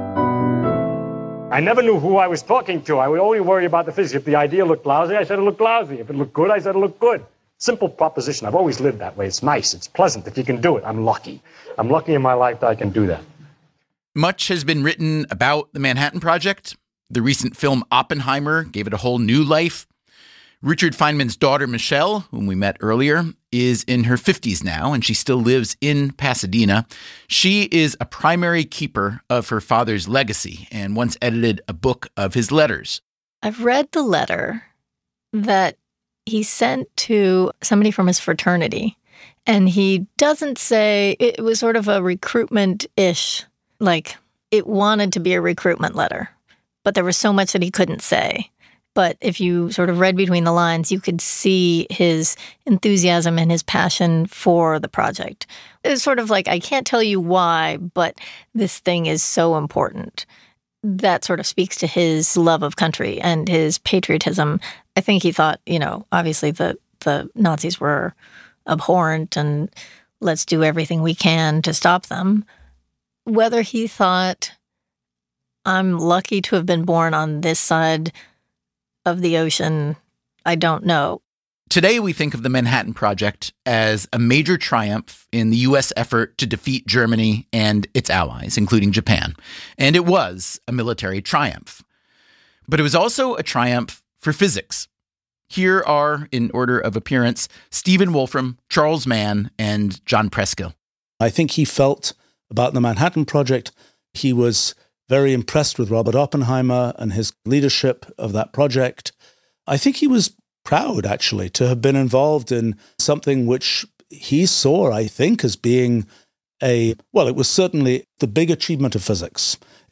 I never knew who I was talking to. I would only worry about the physics. If the idea looked lousy, I said it looked lousy. If it looked good, I said it looked good. Simple proposition. I've always lived that way. It's nice. It's pleasant. If you can do it, I'm lucky. I'm lucky in my life that I can do that. Much has been written about the Manhattan Project. The recent film Oppenheimer gave it a whole new life. Richard Feynman's daughter, Michelle, whom we met earlier, is in her 50s now, and she still lives in Pasadena. She is a primary keeper of her father's legacy and once edited a book of his letters. I've read the letter that he sent to somebody from his fraternity, and he doesn't say, it was sort of a recruitment-ish, like it wanted to be a recruitment letter, but there was so much that he couldn't say. But if you sort of read between the lines, you could see his enthusiasm and his passion for the project. It was sort of like, I can't tell you why, but this thing is so important. That sort of speaks to his love of country and his patriotism. I think he thought, obviously the Nazis were abhorrent and let's do everything we can to stop them. Whether he thought, I'm lucky to have been born on this side of the ocean, I don't know. Today, we think of the Manhattan Project as a major triumph in the U.S. effort to defeat Germany and its allies, including Japan. And it was a military triumph. But it was also a triumph for physics. Here are, in order of appearance, Stephen Wolfram, Charles Mann, and John Preskill. I think he felt about the Manhattan Project, he was very impressed with Robert Oppenheimer and his leadership of that project. I think he was proud, actually, to have been involved in something which he saw, I think, as being it was certainly the big achievement of physics.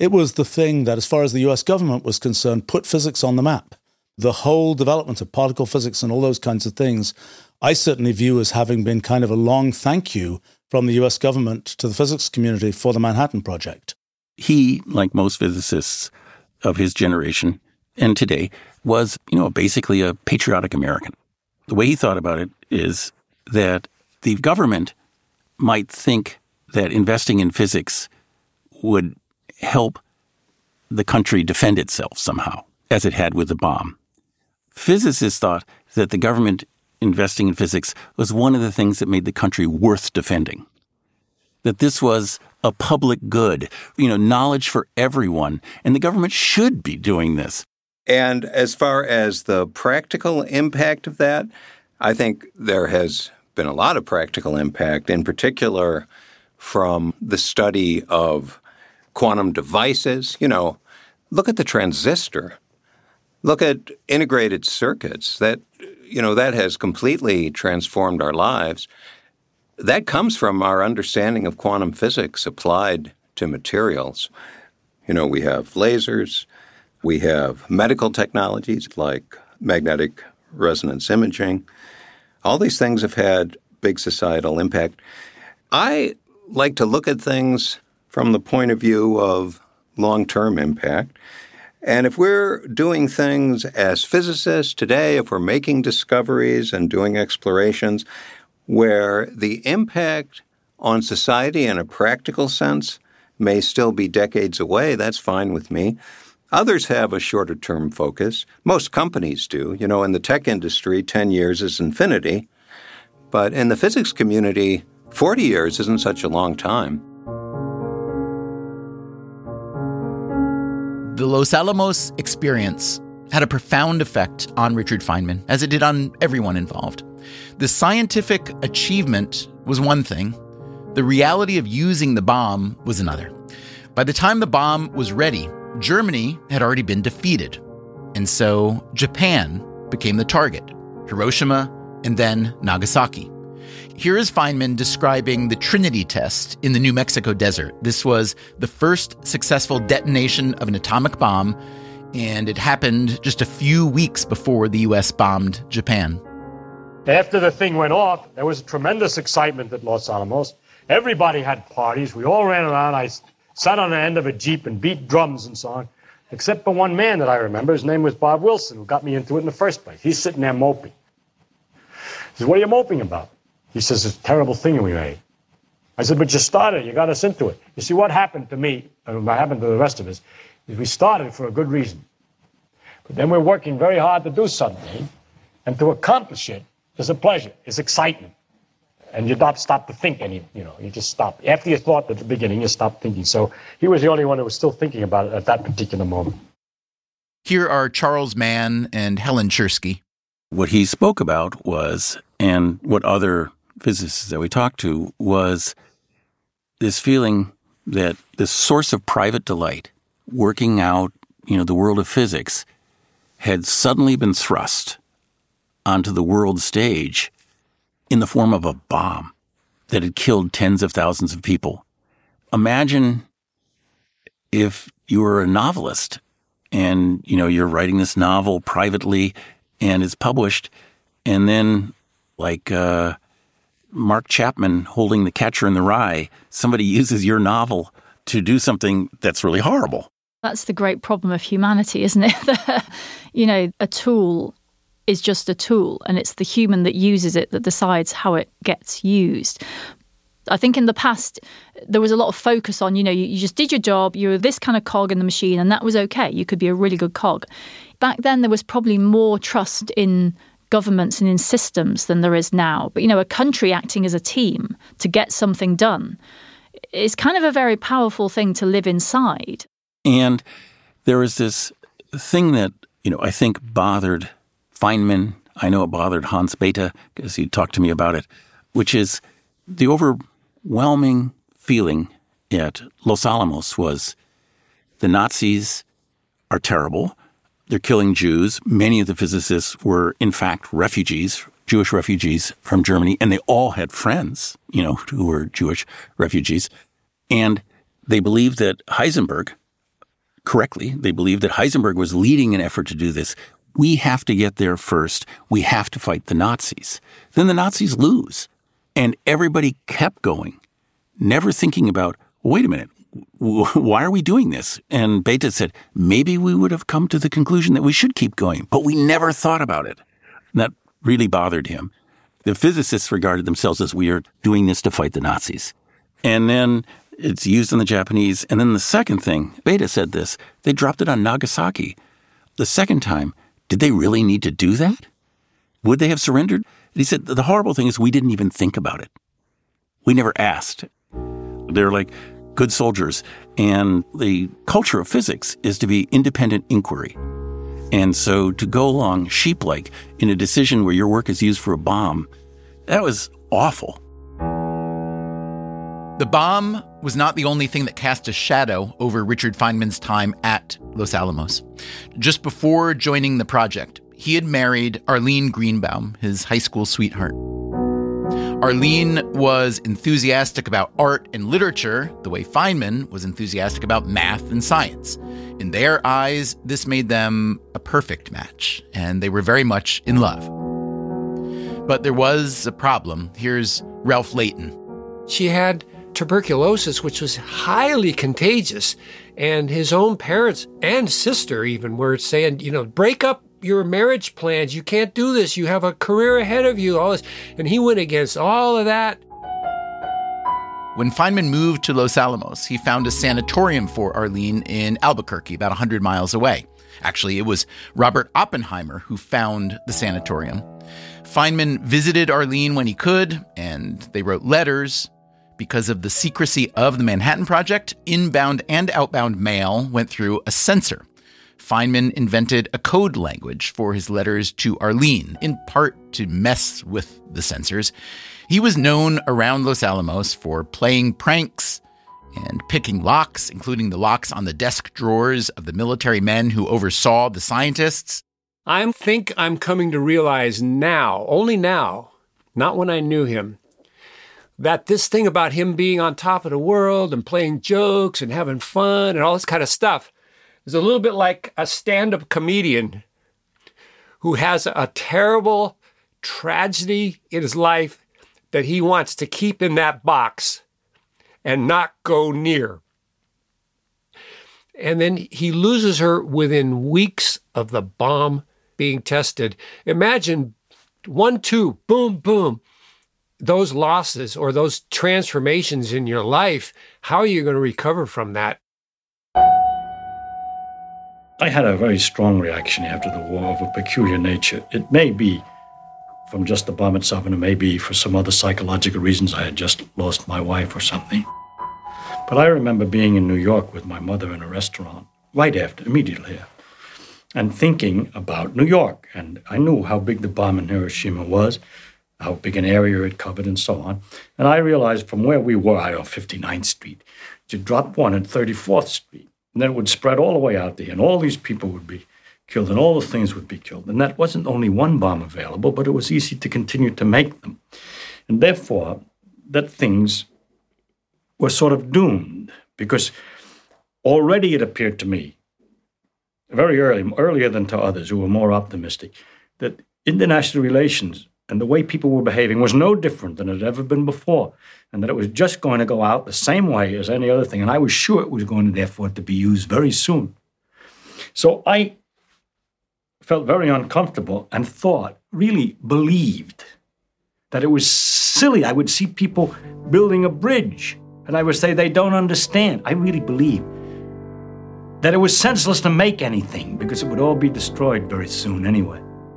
It was the thing that, as far as the US government was concerned, put physics on the map. The whole development of particle physics and all those kinds of things, I certainly view as having been kind of a long thank you from the US government to the physics community for the Manhattan Project. He, like most physicists of his generation and today, was, basically a patriotic American. The way he thought about it is that the government might think that investing in physics would help the country defend itself somehow, as it had with the bomb. Physicists thought that the government investing in physics was one of the things that made the country worth defending. That this was a public good, knowledge for everyone, and the government should be doing this. And as far as the practical impact of that, I think there has been a lot of practical impact, in particular from the study of quantum devices. Look at the transistor. Look at integrated circuits. That has completely transformed our lives. That comes from our understanding of quantum physics applied to materials. We have lasers. We have medical technologies like magnetic resonance imaging. All these things have had big societal impact. I like to look at things from the point of view of long-term impact. And if we're doing things as physicists today, if we're making discoveries and doing explorations where the impact on society in a practical sense may still be decades away, that's fine with me. Others have a shorter-term focus. Most companies do. In the tech industry, 10 years is infinity. But in the physics community, 40 years isn't such a long time. The Los Alamos experience had a profound effect on Richard Feynman, as it did on everyone involved. The scientific achievement was one thing. The reality of using the bomb was another. By the time the bomb was ready, Germany had already been defeated. And so Japan became the target, Hiroshima, and then Nagasaki. Here is Feynman describing the Trinity test in the New Mexico desert. This was the first successful detonation of an atomic bomb, and it happened just a few weeks before the U.S. bombed Japan. After the thing went off, there was tremendous excitement at Los Alamos. Everybody had parties. We all ran around. I sat on the end of a Jeep and beat drums and so on, except for one man that I remember. His name was Bob Wilson, who got me into it in the first place. He's sitting there moping. He says, "What are you moping about?" He says, "It's a terrible thing we made." I said, "But you started. You got us into it." You see, what happened to me, and what happened to the rest of us, is we started for a good reason. But then we're working very hard to do something, and to accomplish it is a pleasure, is excitement. And you don't stop to think you just stop. After you thought at the beginning, you stop thinking. So he was the only one who was still thinking about it at that particular moment. Here are Charles Mann and Helen Chersky. What he spoke about was, and what other physicists that we talked to, was this feeling that this source of private delight, working out, the world of physics, had suddenly been thrust onto the world stage in the form of a bomb that had killed tens of thousands of people. Imagine if you were a novelist and, you're writing this novel privately and it's published, and then like Mark Chapman holding The Catcher in the Rye, somebody uses your novel to do something that's really horrible. That's the great problem of humanity, isn't it? A tool is just a tool, and it's the human that uses it that decides how it gets used. I think in the past, there was a lot of focus on, you just did your job, you were this kind of cog in the machine, and that was okay. You could be a really good cog. Back then, there was probably more trust in governments and in systems than there is now. But, a country acting as a team to get something done is kind of a very powerful thing to live inside. And there was this thing that, I think bothered Feynman. I know it bothered Hans Bethe because he talked to me about it, which is the overwhelming feeling at Los Alamos was the Nazis are terrible. They're killing Jews. Many of the physicists were, in fact, refugees, Jewish refugees from Germany, and they all had friends, who were Jewish refugees. And they believed that Heisenberg, correctly, they believed that Heisenberg was leading an effort to do this. We have to get there first. We have to fight the Nazis. Then the Nazis lose. And everybody kept going, never thinking about, wait a minute, why are we doing this? And Bethe said, maybe we would have come to the conclusion that we should keep going, but we never thought about it. And that really bothered him. The physicists regarded themselves as, we are doing this to fight the Nazis. And then it's used on the Japanese. And then the second thing, Bethe said this, they dropped it on Nagasaki. The second time, did they really need to do that? Would they have surrendered? He said, the horrible thing is we didn't even think about it. We never asked. They're like good soldiers. And the culture of physics is to be independent inquiry. And so to go along sheep-like in a decision where your work is used for a bomb, that was awful. The bomb was not the only thing that cast a shadow over Richard Feynman's time at Los Alamos. Just before joining the project, he had married Arlene Greenbaum, his high school sweetheart. Arlene was enthusiastic about art and literature the way Feynman was enthusiastic about math and science. In their eyes, this made them a perfect match, and they were very much in love. But there was a problem. Here's Ralph Layton. She had tuberculosis, which was highly contagious, and his own parents and sister even were saying, break up your marriage plans. You can't do this. You have a career ahead of you, all this. And he went against all of that. When Feynman moved to Los Alamos, he found a sanatorium for Arlene in Albuquerque, about 100 miles away. Actually, it was Robert Oppenheimer who found the sanatorium. Feynman visited Arlene when he could, and they wrote letters. Because of the secrecy of the Manhattan Project, inbound and outbound mail went through a censor. Feynman invented a code language for his letters to Arlene, in part to mess with the censors. He was known around Los Alamos for playing pranks and picking locks, including the locks on the desk drawers of the military men who oversaw the scientists. I think I'm coming to realize now, only now, not when I knew him, that this thing about him being on top of the world and playing jokes and having fun and all this kind of stuff is a little bit like a stand-up comedian who has a terrible tragedy in his life that he wants to keep in that box and not go near. And then he loses her within weeks of the bomb being tested. Imagine 1, 2, boom, boom. Those losses or those transformations in your life, how are you going to recover from that? I had a very strong reaction after the war of a peculiar nature. It may be from just the bomb itself, and it may be for some other psychological reasons. I had just lost my wife or something. But I remember being in New York with my mother in a restaurant right after, immediately, and thinking about New York. And I knew how big the bomb in Hiroshima was, how big an area it covered, and so on. And I realized from where we were, on 59th Street, to drop one at 34th Street, and then it would spread all the way out there, and all these people would be killed, and all the things would be killed. And that wasn't only one bomb available, but it was easy to continue to make them. And therefore, that things were sort of doomed, because already it appeared to me, very earlier than to others who were more optimistic, that international relations and the way people were behaving was no different than it had ever been before, and that it was just going to go out the same way as any other thing. And I was sure it was going to, therefore, to be used very soon. So I felt very uncomfortable and thought, really believed, that it was silly. I would see people building a bridge, and I would say they don't understand. I really believed that it was senseless to make anything because it would all be destroyed very soon anyway.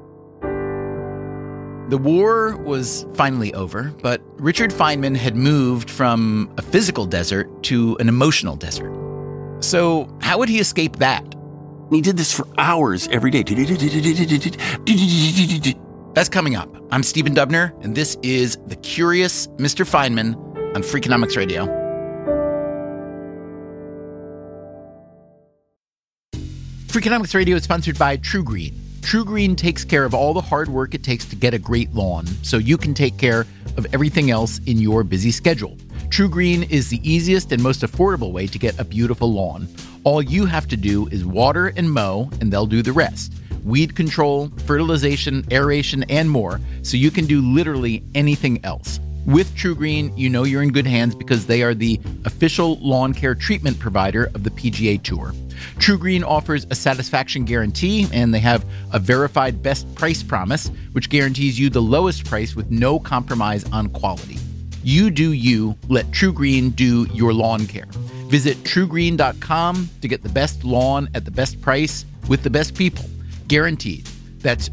The war was finally over, but Richard Feynman had moved from a physical desert to an emotional desert. So how would he escape that? He did this for hours every day. That's coming up. I'm Stephen Dubner, and this is The Curious Mr. Feynman on Freakonomics Radio. Freakonomics Radio is sponsored by True Green. True Green takes care of all the hard work it takes to get a great lawn, so you can take care of everything else in your busy schedule. True Green is the easiest and most affordable way to get a beautiful lawn. All you have to do is water and mow, and they'll do the rest. Weed control, fertilization, aeration, and more, so you can do literally anything else. With TruGreen, you know you're in good hands because they are the official lawn care treatment provider of the PGA Tour. TruGreen offers a satisfaction guarantee, and they have a verified best price promise, which guarantees you the lowest price with no compromise on quality. You do you, let TruGreen do your lawn care. Visit TruGreen.com to get the best lawn at the best price with the best people. Guaranteed. That's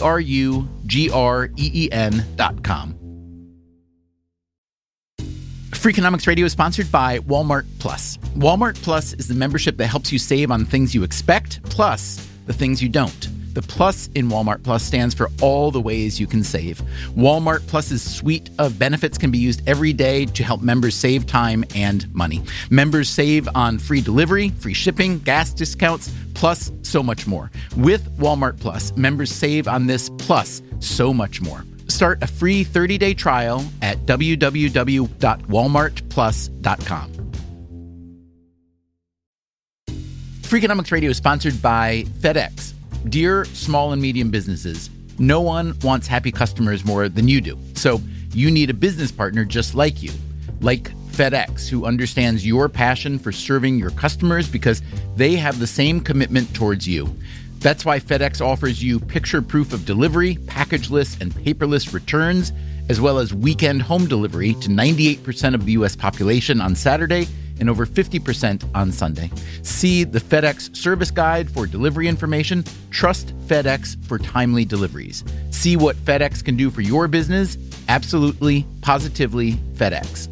TruGreen.com. Freakonomics Radio is sponsored by Walmart Plus. Walmart Plus is the membership that helps you save on things you expect, plus the things you don't. The plus in Walmart Plus stands for all the ways you can save. Walmart Plus's suite of benefits can be used every day to help members save time and money. Members save on free delivery, free shipping, gas discounts, plus so much more. With Walmart Plus, members save on this plus so much more. Start a free 30-day trial at www.walmartplus.com. Freakonomics Radio is sponsored by FedEx. Dear small and medium businesses, no one wants happy customers more than you do. So you need a business partner just like you, like FedEx, who understands your passion for serving your customers because they have the same commitment towards you. That's why FedEx offers you picture proof of delivery, packageless and paperless returns, as well as weekend home delivery to 98% of the U.S. population on Saturday and over 50% on Sunday. See the FedEx service guide for delivery information. Trust FedEx for timely deliveries. See what FedEx can do for your business. Absolutely, positively FedEx.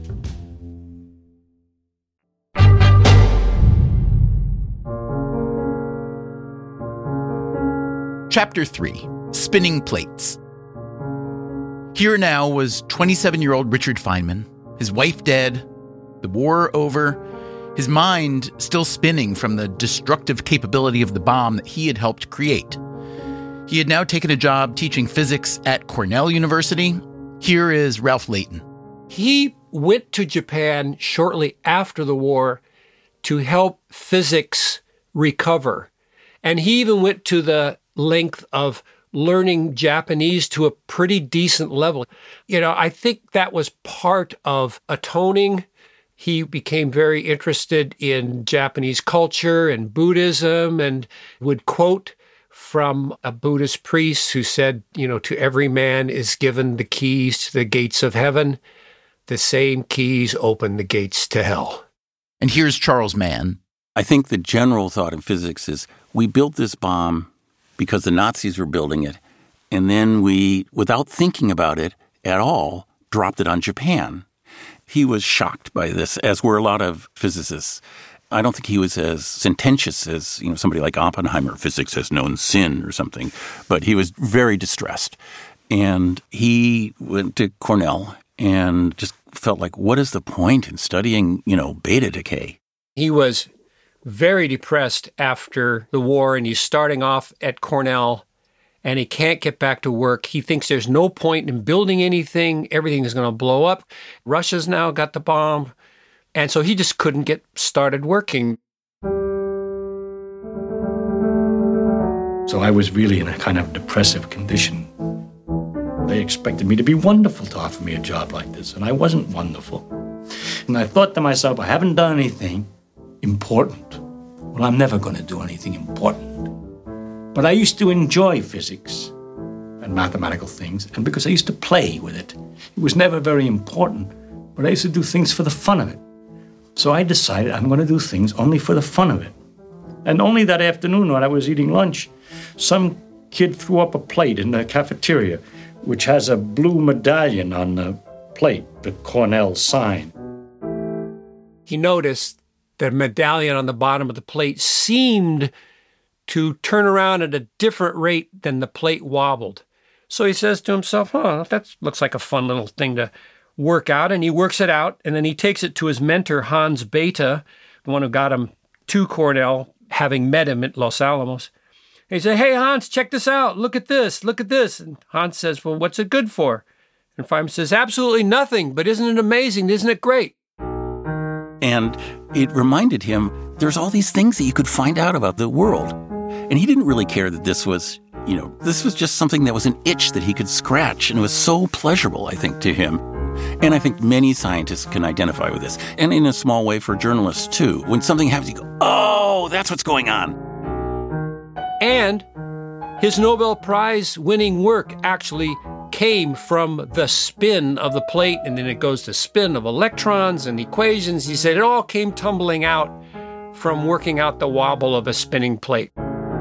Chapter 3, Spinning Plates. Here now was 27-year-old Richard Feynman, his wife dead, the war over, his mind still spinning from the destructive capability of the bomb that he had helped create. He had now taken a job teaching physics at Cornell University. Here is Ralph Layton. He went to Japan shortly after the war to help physics recover. And he even went to the length of learning Japanese to a pretty decent level. I think that was part of atoning. He became very interested in Japanese culture and Buddhism and would quote from a Buddhist priest who said, to every man is given the keys to the gates of heaven. The same keys open the gates to hell. And here's Charles Mann. I think the general thought in physics is we built this bomb because the Nazis were building it, and then we, without thinking about it at all, dropped it on Japan. He was shocked by this, as were a lot of physicists. I don't think he was as sententious as somebody like Oppenheimer, physics has known sin or something, but he was very distressed. And he went to Cornell and just felt like, what is the point in studying, beta decay? He was very depressed after the war, and he's starting off at Cornell, and he can't get back to work. He thinks there's no point in building anything. Everything is going to blow up. Russia's now got the bomb. And so he just couldn't get started working. So I was really in a kind of depressive condition. They expected me to be wonderful to offer me a job like this, and I wasn't wonderful. And I thought to myself, I haven't done anything important. Well, I'm never going to do anything important. But I used to enjoy physics and mathematical things, and because I used to play with it. It was never very important, but I used to do things for the fun of it. So I decided I'm going to do things only for the fun of it. And only that afternoon when I was eating lunch, some kid threw up a plate in the cafeteria, which has a blue medallion on the plate, the Cornell sign. He noticed the medallion on the bottom of the plate seemed to turn around at a different rate than the plate wobbled. So he says to himself, that looks like a fun little thing to work out. And he works it out, and then he takes it to his mentor, Hans Bethe, the one who got him to Cornell, having met him at Los Alamos. And he said, hey, Hans, check this out. Look at this. Look at this. And Hans says, well, what's it good for? And Feynman says, absolutely nothing, but isn't it amazing? Isn't it great? And it reminded him there's all these things that you could find out about the world. And he didn't really care that this was just something that was an itch that he could scratch. And it was so pleasurable, I think, to him. And I think many scientists can identify with this. And in a small way for journalists, too. When something happens, you go, oh, that's what's going on. And his Nobel Prize winning work actually came from the spin of the plate, and then it goes to spin of electrons and equations. He said it all came tumbling out from working out the wobble of a spinning plate.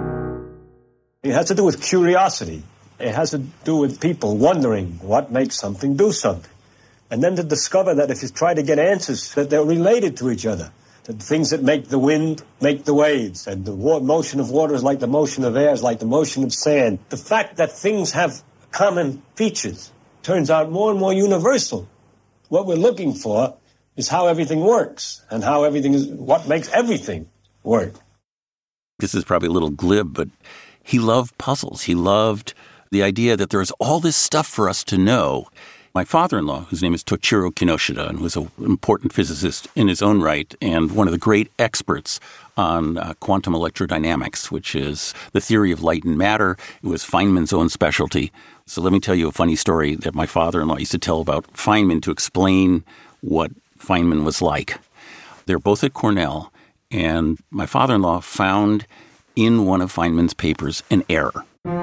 It has to do with curiosity. It has to do with people wondering what makes something do something. And then to discover that if you try to get answers, that they're related to each other. That things that make the wind make the waves, and the motion of water is like the motion of air, is like the motion of sand. The fact that things have common features turns out more and more universal. What we're looking for is how everything works, and how everything is, what makes everything work. This is probably a little glib, but he loved puzzles. He loved the idea that there's all this stuff for us to know. My father-in-law, whose name is Toshiro Kinoshita, and was an important physicist in his own right, and one of the great experts on quantum electrodynamics, which is the theory of light and matter. It was Feynman's own specialty. So let me tell you a funny story that my father-in-law used to tell about Feynman to explain what Feynman was like. They're both at Cornell, and my father-in-law found in one of Feynman's papers an error.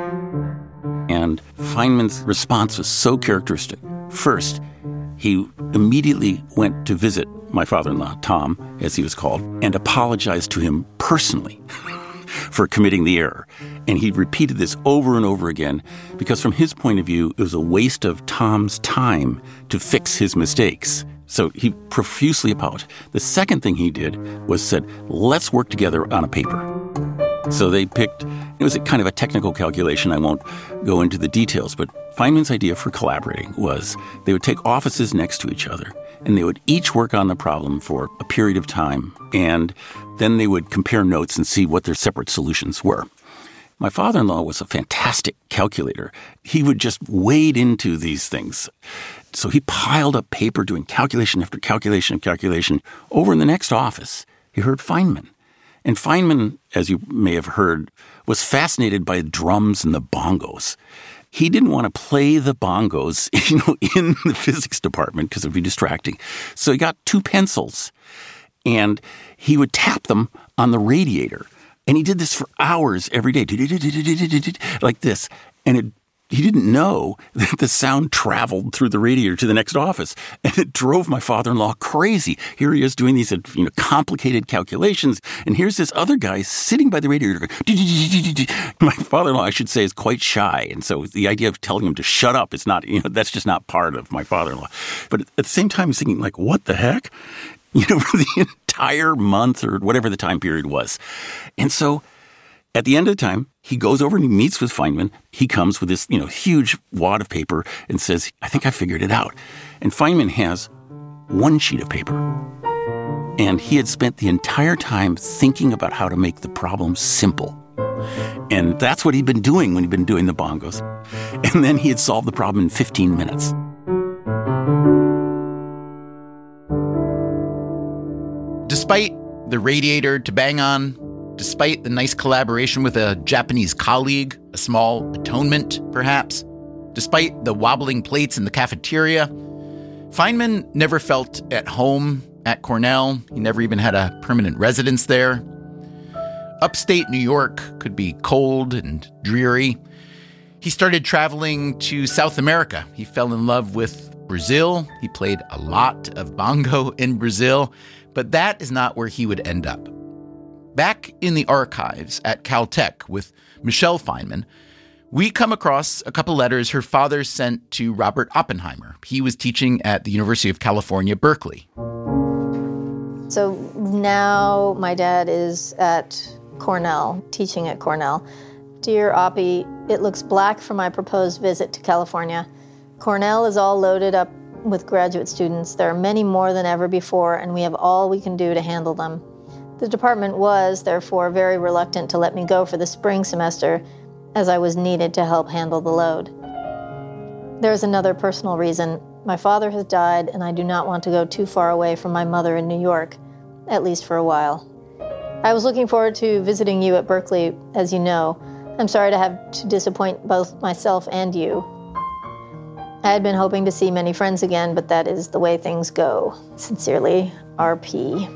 And Feynman's response was so characteristic. First, he immediately went to visit my father-in-law, Tom, as he was called, and apologized to him personally for committing the error. And he repeated this over and over again because from his point of view, it was a waste of Tom's time to fix his mistakes. So he profusely apologized. The second thing he did was said, let's work together on a paper. So they picked, it was a kind of a technical calculation. I won't go into the details, but Feynman's idea for collaborating was they would take offices next to each other and they would each work on the problem for a period of time, and then they would compare notes and see what their separate solutions were. My father-in-law was a fantastic calculator. He would just wade into these things. So he piled up paper doing calculation after calculation after calculation. Over in the next office, he heard Feynman. And Feynman, as you may have heard, was fascinated by drums and the bongos. He didn't want to play the bongos, in the physics department because it would be distracting. So he got 2 pencils, and he would tap them on the radiator. And he did this for hours every day, like this. And he didn't know that the sound traveled through the radiator to the next office. And it drove my father-in-law crazy. Here he is doing these complicated calculations. And here's this other guy sitting by the radiator. My father-in-law, I should say, is quite shy. And so the idea of telling him to shut up is not, that's just not part of my father-in-law. But at the same time, he's thinking, like, what the heck? For the entire month or whatever the time period was. And so at the end of the time, he goes over and he meets with Feynman. He comes with this, huge wad of paper and says, I think I figured it out. And Feynman has 1 sheet of paper. And he had spent the entire time thinking about how to make the problem simple. And that's what he'd been doing when he'd been doing the bongos. And then he had solved the problem in 15 minutes. Despite the radiator to bang on, despite the nice collaboration with a Japanese colleague, a small atonement, perhaps, despite the wobbling plates in the cafeteria, Feynman never felt at home at Cornell. He never even had a permanent residence there. Upstate New York could be cold and dreary. He started traveling to South America. He fell in love with Brazil. He played a lot of bongo in Brazil. But that is not where he would end up. Back in the archives at Caltech with Michelle Feynman, we come across a couple letters her father sent to Robert Oppenheimer. He was teaching at the University of California, Berkeley. So now my dad is at Cornell, teaching at Cornell. Dear Oppie, it looks black for my proposed visit to California. Cornell is all loaded up with graduate students. There are many more than ever before, and we have all we can do to handle them. The department was, therefore, very reluctant to let me go for the spring semester, as I was needed to help handle the load. There's another personal reason. My father has died, and I do not want to go too far away from my mother in New York, at least for a while. I was looking forward to visiting you at Berkeley, as you know. I'm sorry to have to disappoint both myself and you. I had been hoping to see many friends again, but that is the way things go. Sincerely, RP.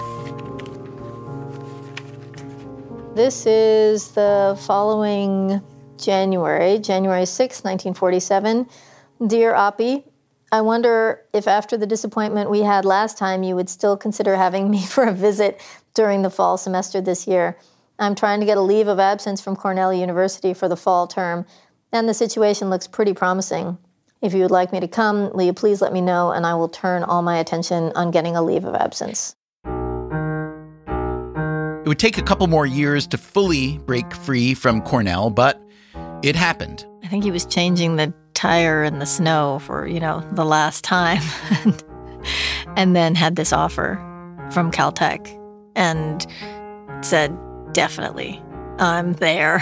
This is the following January 6, 1947. Dear Oppie, I wonder if after the disappointment we had last time, you would still consider having me for a visit during the fall semester this year. I'm trying to get a leave of absence from Cornell University for the fall term, and the situation looks pretty promising. If you would like me to come, will you please let me know, and I will turn all my attention on getting a leave of absence. It would take a couple more years to fully break free from Cornell, but it happened. I think he was changing the tire in the snow for, the last time, and then had this offer from Caltech and said, definitely, I'm there.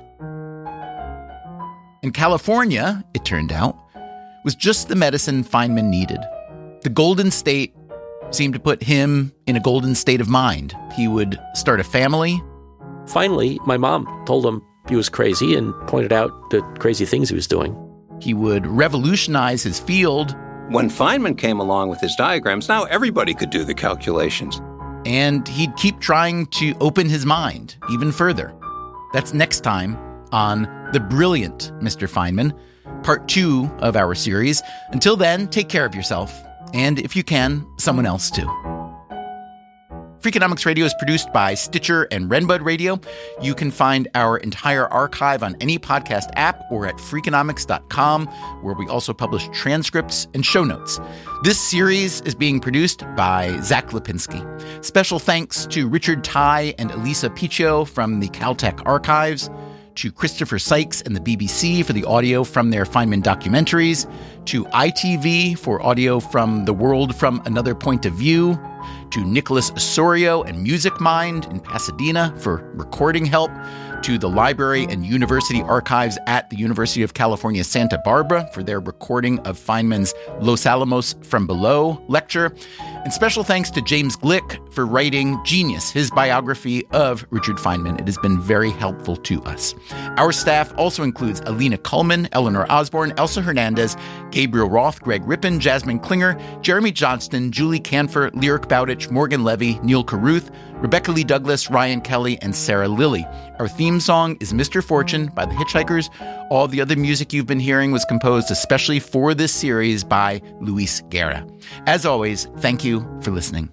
And California, it turned out, was just the medicine Feynman needed. The Golden State seemed to put him in a golden state of mind. He would start a family. Finally, my mom told him he was crazy and pointed out the crazy things he was doing. He would revolutionize his field. When Feynman came along with his diagrams, now everybody could do the calculations. And he'd keep trying to open his mind even further. That's next time on The Brilliant Mr. Feynman, part 2 of our series. Until then, take care of yourself. And if you can, someone else too. Freakonomics Radio is produced by Stitcher and Renbud Radio. You can find our entire archive on any podcast app or at Freakonomics.com, where we also publish transcripts and show notes. This series is being produced by Zach Lipinski. Special thanks to Richard Ty and Elisa Piccio from the Caltech archives, to Christopher Sykes and the BBC for the audio from their Feynman documentaries, to ITV for audio from The World from Another Point of View, to Nicholas Osorio and Music Mind in Pasadena for recording help, to the Library and University Archives at the University of California, Santa Barbara for their recording of Feynman's Los Alamos from Below lecture, and special thanks to James Glick for writing Genius, his biography of Richard Feynman. It has been very helpful to us. Our staff also includes Alina Kuhlman, Eleanor Osborne, Elsa Hernandez, Gabriel Roth, Greg Rippin, Jasmine Klinger, Jeremy Johnston, Julie Canfer, Lyric Bowditch, Morgan Levy, Neil Carruth, Rebecca Lee Douglas, Ryan Kelly, and Sarah Lilly. Our theme song is Mr. Fortune by the Hitchhikers. All the other music you've been hearing was composed especially for this series by Luis Guerra. As always, thank you for listening.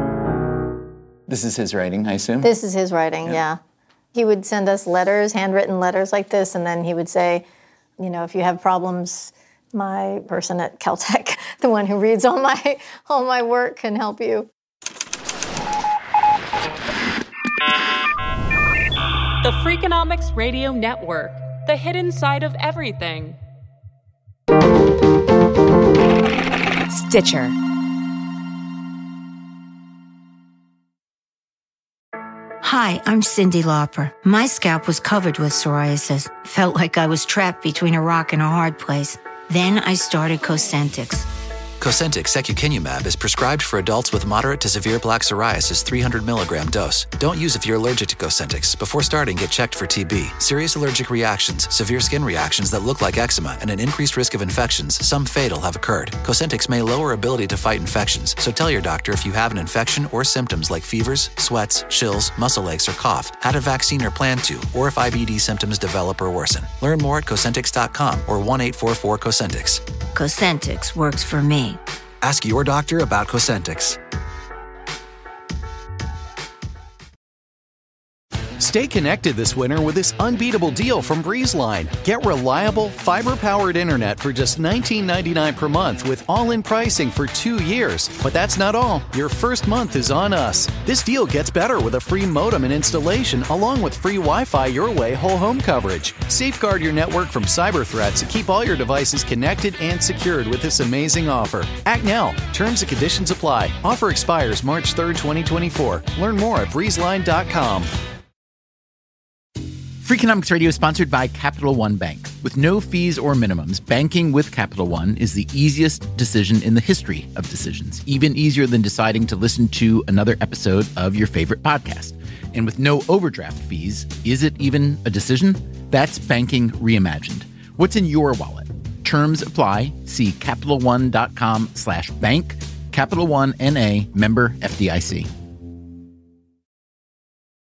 This is his writing, I assume? This is his writing, yeah. He would send us letters, handwritten letters like this, and then he would say, if you have problems, my person at Caltech, the one who reads all my work, can help you. The Freakonomics Radio Network, the hidden side of everything. Stitcher. Hi, I'm Cyndi Lauper. My scalp was covered with psoriasis. Felt like I was trapped between a rock and a hard place. Then I started Cosentyx. Cosentyx secukinumab is prescribed for adults with moderate to severe plaque psoriasis 300 milligram dose. Don't use if you're allergic to Cosentyx. Before starting, get checked for TB, serious allergic reactions, severe skin reactions that look like eczema, and an increased risk of infections, some fatal, have occurred. Cosentyx may lower ability to fight infections, so tell your doctor if you have an infection or symptoms like fevers, sweats, chills, muscle aches, or cough, had a vaccine or plan to, or if IBD symptoms develop or worsen. Learn more at Cosentyx.com or 1-844-COSENTYX. Cosentyx works for me. Ask your doctor about Cosentyx. Stay connected this winter with this unbeatable deal from BreezeLine. Get reliable, fiber-powered internet for just $19.99 per month with all-in pricing for 2 years. But that's not all. Your first month is on us. This deal gets better with a free modem and installation, along with free Wi-Fi your way whole home coverage. Safeguard your network from cyber threats and keep all your devices connected and secured with this amazing offer. Act now. Terms and conditions apply. Offer expires March 3rd, 2024. Learn more at breezeline.com. Freakonomics Radio is sponsored by Capital One Bank. With no fees or minimums, banking with Capital One is the easiest decision in the history of decisions, even easier than deciding to listen to another episode of your favorite podcast. And with no overdraft fees, is it even a decision? That's banking reimagined. What's in your wallet? Terms apply. See CapitalOne.com/bank. Capital One N.A. member FDIC.